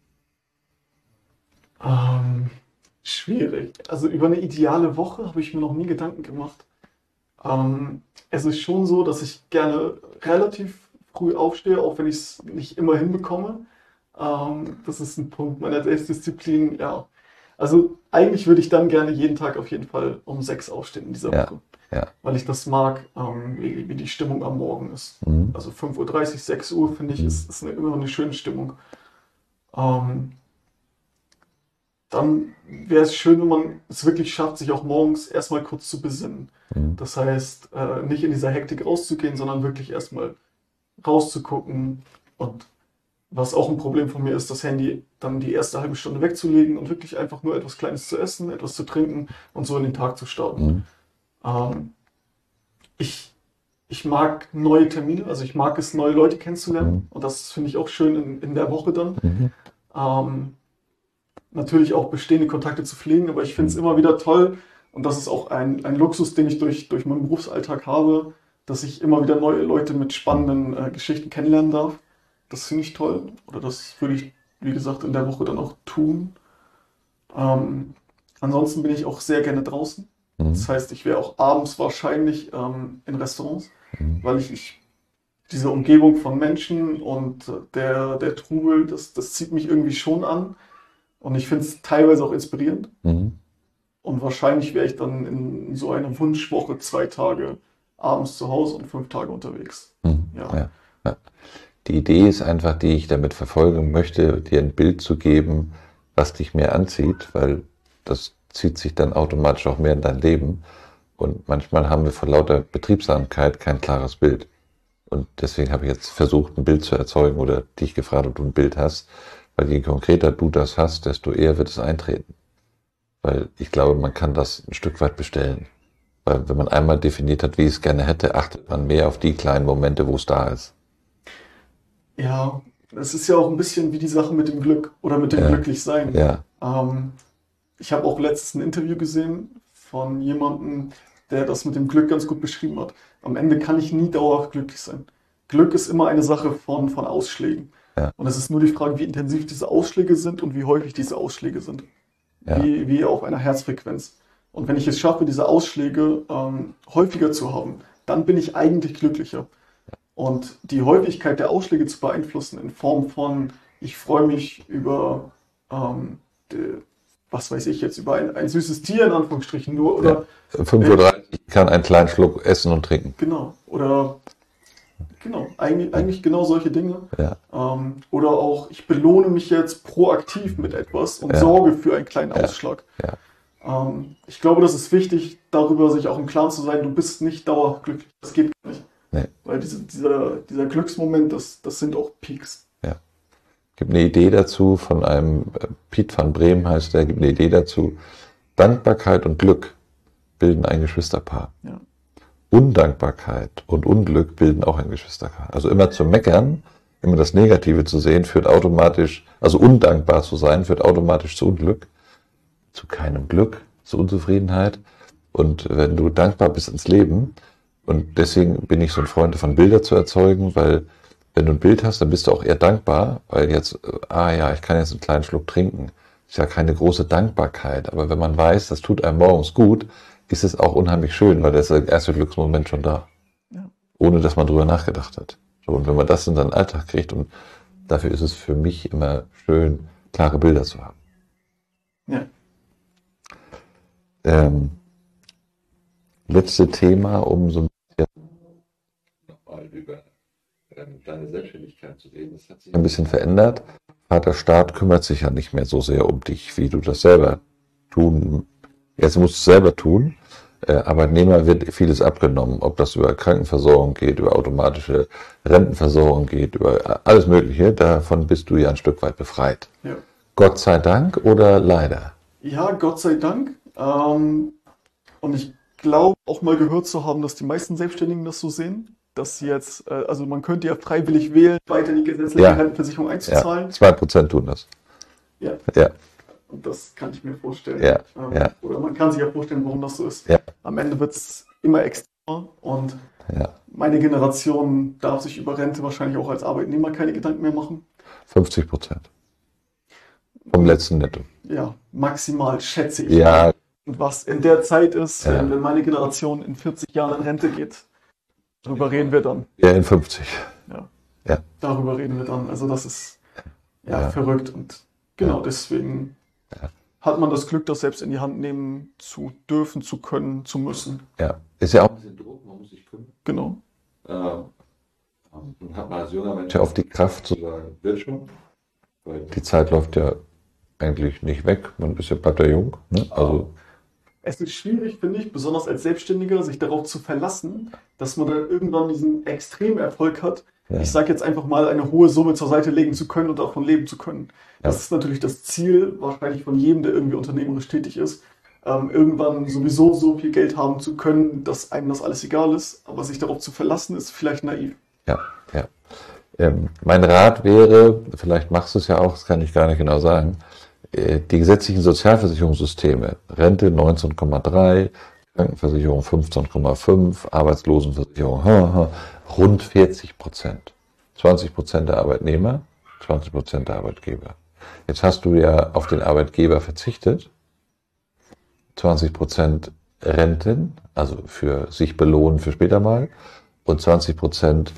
Ähm, schwierig. Also über eine ideale Woche habe ich mir noch nie Gedanken gemacht. Ähm, es ist schon so, dass ich gerne relativ früh aufstehe, auch wenn ich es nicht immer hinbekomme. Ähm, das ist ein Punkt meiner Selbstdisziplin, ja. Also eigentlich würde ich dann gerne jeden Tag auf jeden Fall um sechs aufstehen in dieser Ja, Woche, ja. weil ich das mag, ähm, wie, wie die Stimmung am Morgen ist. Mhm. Also fünf Uhr dreißig, sechs Uhr finde ich, Mhm. ist, ist eine, immer eine schöne Stimmung. Ähm, Dann wäre es schön, wenn man es wirklich schafft, sich auch morgens erstmal kurz zu besinnen. Mhm. Das heißt, äh, nicht in dieser Hektik rauszugehen, sondern wirklich erstmal rauszugucken. Und was auch ein Problem von mir ist, das Handy dann die erste halbe Stunde wegzulegen und wirklich einfach nur etwas Kleines zu essen, etwas zu trinken und so in den Tag zu starten. Mhm. Ähm, ich, ich mag neue Termine, also ich mag es, neue Leute kennenzulernen. Mhm. Und das finde ich auch schön in, in der Woche dann. Mhm. Ähm, natürlich auch bestehende Kontakte zu pflegen, aber ich finde es Mhm. immer wieder toll und das ist auch ein, ein Luxus, den ich durch, durch meinen Berufsalltag habe, dass ich immer wieder neue Leute mit spannenden äh, Geschichten kennenlernen darf. Das finde ich toll oder das würde ich, wie gesagt, in der Woche dann auch tun. Ähm, ansonsten bin ich auch sehr gerne draußen. Das Mhm. heißt, ich wäre auch abends wahrscheinlich ähm, in Restaurants, Mhm. weil ich, ich diese Umgebung von Menschen und äh, der, der Trubel, das, das zieht mich irgendwie schon an. Und ich finde es teilweise auch inspirierend. Mhm. Und wahrscheinlich wäre ich dann in so einer Wunschwoche zwei Tage abends zu Hause und fünf Tage unterwegs. Mhm. Ja, Ja. Ja. Die Idee ist einfach, die ich damit verfolgen möchte, dir ein Bild zu geben, was dich mehr anzieht, weil das zieht sich dann automatisch auch mehr in dein Leben. Und manchmal haben wir vor lauter Betriebsamkeit kein klares Bild. Und deswegen habe ich jetzt versucht, ein Bild zu erzeugen oder dich gefragt, ob du ein Bild hast. Weil je konkreter du das hast, desto eher wird es eintreten. Weil ich glaube, man kann das ein Stück weit bestellen. Weil wenn man einmal definiert hat, wie es gerne hätte, achtet man mehr auf die kleinen Momente, wo es da ist. ja, es ist ja auch ein bisschen wie die Sache mit dem Glück oder mit dem Ja, Glücklichsein. ja, Ähm, ich habe auch letztens ein Interview gesehen von jemandem, der das mit dem Glück ganz gut beschrieben hat. Am Ende kann ich nie dauerhaft glücklich sein. Glück ist immer eine Sache von, von Ausschlägen. ja, Und es ist nur die Frage, wie intensiv diese Ausschläge sind und wie häufig diese Ausschläge sind. ja, Wie, wie auf einer Herzfrequenz. Und wenn ich es schaffe, diese Ausschläge ähm, häufiger zu haben, dann bin ich eigentlich glücklicher. Und die Häufigkeit der Ausschläge zu beeinflussen in Form von, ich freue mich über, ähm, die, was weiß ich jetzt, über ein, ein süßes Tier in Anführungsstrichen nur, ja. oder fünf Uhr äh, dreißig kann einen kleinen Schluck essen und trinken. genau, oder genau, eigentlich, eigentlich genau solche Dinge. Ja, Ähm, oder auch, ich belohne mich jetzt proaktiv mit etwas und ja, sorge für einen kleinen ja, Ausschlag. ja, Ähm, ich glaube, das ist wichtig, darüber sich auch im Klaren zu sein, du bist nicht dauerhaft glücklich. Das geht gar nicht. nee, Weil diese, dieser, dieser Glücksmoment, das, das sind auch Peaks. ja. Gibt eine Idee dazu von einem, äh, Piet van Breem heißt der, gibt eine Idee dazu. Dankbarkeit und Glück bilden ein Geschwisterpaar. Ja. Undankbarkeit und Unglück bilden auch ein Geschwisterpaar. Also immer zu meckern, immer das Negative zu sehen, führt automatisch, also undankbar zu sein, führt automatisch zu Unglück, zu keinem Glück, zu Unzufriedenheit. Und wenn du dankbar bist ins Leben, und deswegen bin ich so ein Freund davon, Bilder zu erzeugen, weil wenn du ein Bild hast, dann bist du auch eher dankbar, weil jetzt, ah ja, ich kann jetzt einen kleinen Schluck trinken. Ist ja keine große Dankbarkeit, aber wenn man weiß, das tut einem morgens gut, ist es auch unheimlich schön, weil da ist der erste Glücksmoment schon da. Ja. Ohne dass man drüber nachgedacht hat. So, und wenn man das in seinen Alltag kriegt, und dafür ist es für mich immer schön, klare Bilder zu haben. Ja. Ähm, letzte Thema, um so ein bisschen nochmal über ähm, deine Selbstständigkeit zu reden. Das hat sich ein bisschen verändert. Vater Staat kümmert sich ja nicht mehr so sehr um dich, wie du das selber tun. Jetzt musst du es selber tun. Äh, Arbeitnehmer wird vieles abgenommen, ob das über Krankenversorgung geht, über automatische Rentenversorgung geht, über alles Mögliche. Davon bist du ja ein Stück weit befreit. Ja. Gott sei Dank oder leider? Ja, Gott sei Dank. Ähm, und ich glaube auch mal gehört zu haben, dass die meisten Selbstständigen das so sehen, dass sie jetzt, äh, also man könnte ja freiwillig wählen, weiter in die gesetzliche Ja. Rentenversicherung einzuzahlen. Ja, zwei Prozent tun das. Ja. Ja. Und das kann ich mir vorstellen. Ja, Ähm, ja. Oder man kann sich ja vorstellen, warum das so ist. Ja. Am Ende wird es immer extremer und Ja. meine Generation darf sich über Rente wahrscheinlich auch als Arbeitnehmer keine Gedanken mehr machen. fünfzig Prozent. Vom letzten Netto. Ja, maximal schätze ich. Ja. Und was in der Zeit ist, Ja. wenn, wenn meine Generation in vierzig Jahren in Rente geht, darüber reden wir dann. Ja, in fünfzig. Ja. Ja. Darüber reden wir dann. Also das ist ja, Ja. verrückt und genau Ja. deswegen Ja. hat man das Glück, das selbst in die Hand nehmen zu dürfen, zu können, zu müssen. Ja. Ist ja auch ein bisschen Druck, man muss sich kümmern. Genau. Ähm, und hat man als junger Mensch ja oft die Kraft zu sagen, wird schon. Weil die Zeit läuft ja eigentlich nicht weg. Man ist ja, bleibt ja jung. Ne? Also, Es ist schwierig, finde ich, besonders als Selbstständiger, sich darauf zu verlassen, dass man dann irgendwann diesen Extremerfolg hat. Ja. Ich sage jetzt einfach mal, eine hohe Summe zur Seite legen zu können und davon leben zu können. Das Ja. ist natürlich das Ziel, wahrscheinlich von jedem, der irgendwie unternehmerisch tätig ist, ähm, irgendwann sowieso so viel Geld haben zu können, dass einem das alles egal ist. Aber sich darauf zu verlassen, ist vielleicht naiv. ja, ja. Ähm, mein Rat wäre, vielleicht machst du es ja auch, das kann ich gar nicht genau sagen, äh, die gesetzlichen Sozialversicherungssysteme, Rente neunzehn Komma drei, Krankenversicherung fünfzehn Komma fünf, Arbeitslosenversicherung ha, ha, rund vierzig Prozent. zwanzig Prozent der Arbeitnehmer, zwanzig Prozent der Arbeitgeber. Jetzt hast du ja auf den Arbeitgeber verzichtet, zwanzig Prozent Renten, also für sich belohnen für später mal, und zwanzig Prozent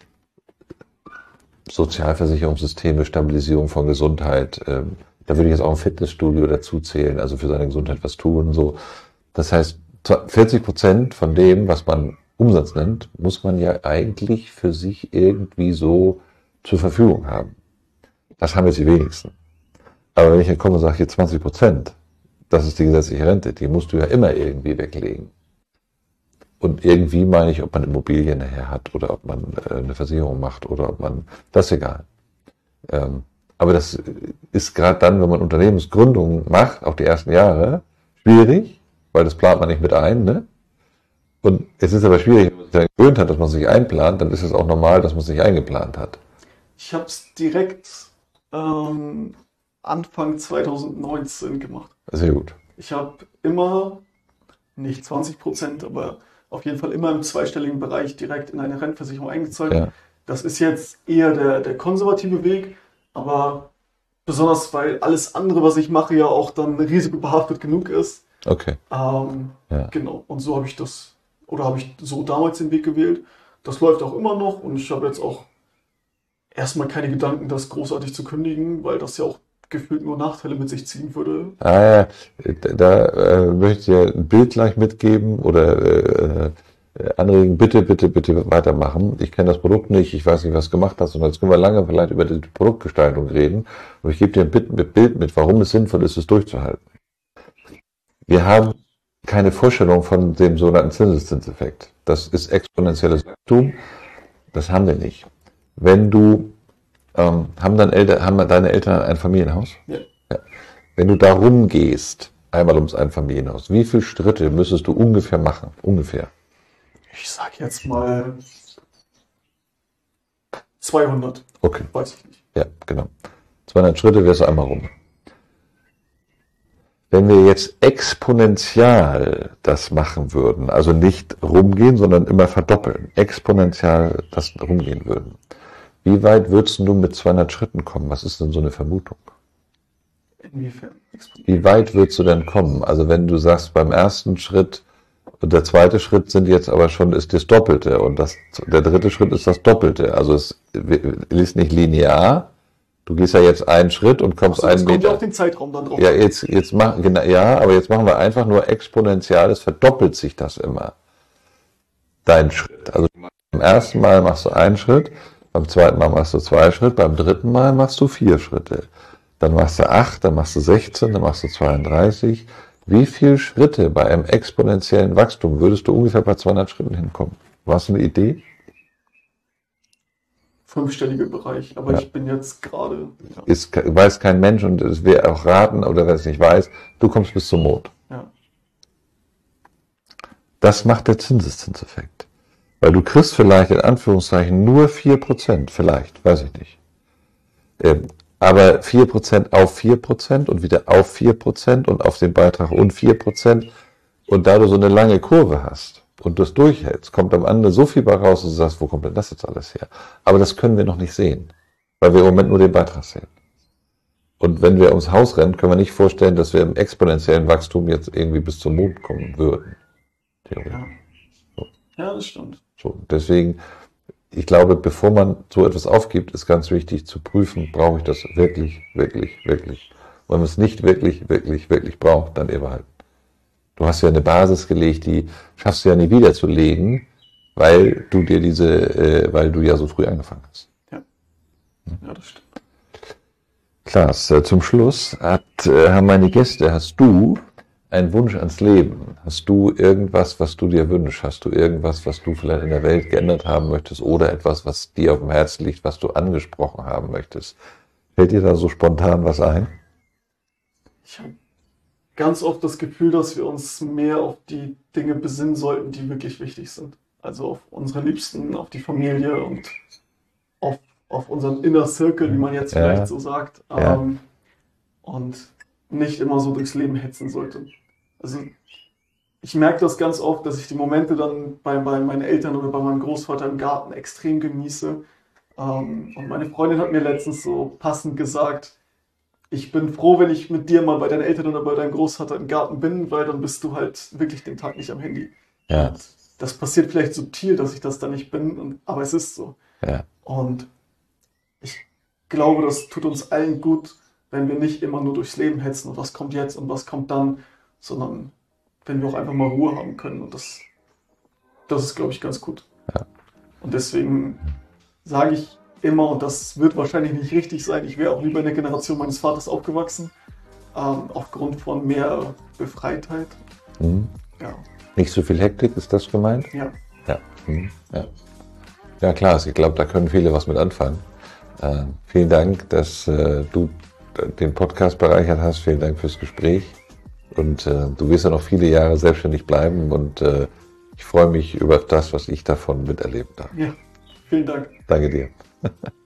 Sozialversicherungssysteme, Stabilisierung von Gesundheit. Ähm, da würde ich jetzt auch ein Fitnessstudio dazu zählen, also für seine Gesundheit was tun. So. Das heißt, vierzig Prozent von dem, was man Umsatz nennt, muss man ja eigentlich für sich irgendwie so zur Verfügung haben. Das haben jetzt die wenigsten. Aber wenn ich dann komme und sage, hier zwanzig Prozent, das ist die gesetzliche Rente, die musst du ja immer irgendwie weglegen. Und irgendwie meine ich, ob man Immobilien nachher hat oder ob man äh, eine Versicherung macht oder ob man, das ist egal. Ähm, aber das ist gerade dann, wenn man Unternehmensgründungen macht, auch die ersten Jahre, schwierig, weil das plant man nicht mit ein. Ne? Und es ist aber schwierig, wenn man sich daran gewöhnt hat, dass man sich einplant, dann ist es auch normal, dass man sich eingeplant hat. Ich habe es direkt ähm, Anfang zwanzig neunzehn gemacht. Sehr gut. Ich habe immer, nicht zwanzig Prozent, aber auf jeden Fall immer im zweistelligen Bereich direkt in eine Rentenversicherung eingezahlt. Ja. Das ist jetzt eher der, der konservative Weg, aber besonders, weil alles andere, was ich mache, ja auch dann risikobehaftet genug ist. Okay. Ähm, Ja. Genau, und so habe ich das, oder habe ich so damals den Weg gewählt. Das läuft auch immer noch und ich habe jetzt auch erstmal keine Gedanken, das großartig zu kündigen, weil das ja auch gefühlt nur Nachteile mit sich ziehen würde. Ah ja, da äh, möchte ich dir ein Bild gleich mitgeben oder äh, anregen, bitte, bitte, bitte weitermachen. Ich kenne das Produkt nicht, ich weiß nicht, was du gemacht hast und jetzt können wir lange vielleicht über die Produktgestaltung reden, aber ich gebe dir ein Bild mit, warum es sinnvoll ist, es durchzuhalten. Wir haben keine Vorstellung von dem sogenannten Zinseszinseffekt. Das ist exponentielles Wachstum, das haben wir nicht. Wenn du Ähm, haben, dann Eltern, haben deine Eltern ein Familienhaus? Ja. Ja. Wenn du da rumgehst, einmal ums Einfamilienhaus, wie viele Schritte müsstest du ungefähr machen? Ungefähr. Ich sag jetzt mal zweihundert. Okay. Weiß ich nicht. Ja, genau. zweihundert Schritte wärst du einmal rum. Wenn wir jetzt exponentiell das machen würden, also nicht rumgehen, sondern immer verdoppeln, exponentiell das rumgehen würden, wie weit würdest du mit zweihundert Schritten kommen? Was ist denn so eine Vermutung? Inwiefern? Wie weit würdest du denn kommen? Also wenn du sagst, beim ersten Schritt und der zweite Schritt sind jetzt aber schon, ist das Doppelte und das, der dritte Schritt ist das Doppelte. Also es ist nicht linear. Du gehst ja jetzt einen Schritt und kommst Achso, einen das kommt Meter. ja auf den Zeitraum dann drauf. Ja, jetzt, jetzt machen, genau, ja, aber jetzt machen wir einfach nur exponentiell, es verdoppelt sich das immer. Dein Schritt. Also beim ersten Mal machst du einen Schritt, beim zweiten Mal machst du zwei Schritte, beim dritten Mal machst du vier Schritte. Dann machst du acht, dann machst du sechzehn, dann machst du zweiunddreißig. Wie viele Schritte bei einem exponentiellen Wachstum würdest du ungefähr bei zweihundert Schritten hinkommen? Hast du eine Idee? Fünfstelliger Bereich, aber Ja. ich bin jetzt gerade. Ja. Ist, weiß kein Mensch und es wäre auch raten, oder wer es nicht weiß, du kommst bis zum Mond. Ja. Das macht der Zinseszinseffekt. Weil du kriegst vielleicht in Anführungszeichen nur vier Prozent, vielleicht, weiß ich nicht. Ähm, aber vier Prozent auf vier Prozent und wieder auf vier Prozent und auf den Beitrag und vier Prozent. Und da du so eine lange Kurve hast und das durchhältst, kommt am Ende so viel bei raus, dass du sagst, wo kommt denn das jetzt alles her? Aber das können wir noch nicht sehen, weil wir im Moment nur den Beitrag sehen. Und wenn wir ums Haus rennen, können wir nicht vorstellen, dass wir im exponentiellen Wachstum jetzt irgendwie bis zum Mond kommen würden. Theoretisch. Ja. So. Ja, das stimmt. So. Deswegen, ich glaube, bevor man so etwas aufgibt, ist ganz wichtig zu prüfen, brauche ich das wirklich, wirklich, wirklich. Und wenn man es nicht wirklich, wirklich, wirklich braucht, dann eben halt. Du hast ja eine Basis gelegt, die schaffst du ja nie wieder zu legen, weil du dir diese, äh, weil du ja so früh angefangen hast. Ja, ja, das stimmt. Klaas, äh, zum Schluss hat, äh, haben meine Gäste, hast du einen Wunsch ans Leben? Hast du irgendwas, was du dir wünschst? Hast du irgendwas, was du vielleicht in der Welt geändert haben möchtest oder etwas, was dir auf dem Herzen liegt, was du angesprochen haben möchtest? Fällt dir da so spontan was ein? Ich habe ganz oft das Gefühl, dass wir uns mehr auf die Dinge besinnen sollten, die wirklich wichtig sind. Also auf unsere Liebsten, auf die Familie und auf, auf unseren Inner Circle, wie man jetzt Ja. vielleicht so sagt. Ja. Ähm, und nicht immer so durchs Leben hetzen sollte. Also ich merke das ganz oft, dass ich die Momente dann bei, bei meinen Eltern oder bei meinem Großvater im Garten extrem genieße. Ähm, und meine Freundin hat mir letztens so passend gesagt, ich bin froh, wenn ich mit dir mal bei deinen Eltern oder bei deinem Großvater im Garten bin, weil dann bist du halt wirklich den Tag nicht am Handy. Ja. Und das passiert vielleicht subtil, dass ich das da nicht bin, und, aber es ist so. Ja. Und ich glaube, das tut uns allen gut, wenn wir nicht immer nur durchs Leben hetzen und was kommt jetzt und was kommt dann, sondern wenn wir auch einfach mal Ruhe haben können. Und das, das ist, glaube ich, ganz gut. Ja. Und deswegen sage ich immer, und das wird wahrscheinlich nicht richtig sein, ich wäre auch lieber in der Generation meines Vaters aufgewachsen, ähm, aufgrund von mehr Befreitheit. Mhm. Ja, Nicht so viel Hektik, ist das gemeint? ja, Ja. Mhm. Ja. Ja, klar, ich glaube, da können viele was mit anfangen. Äh, vielen Dank, dass äh, du den Podcast bereichert hast. Vielen Dank fürs Gespräch. Und äh, du wirst ja noch viele Jahre selbstständig bleiben und äh, ich freue mich über das, was ich davon miterleben darf. ja. Vielen Dank. Danke dir.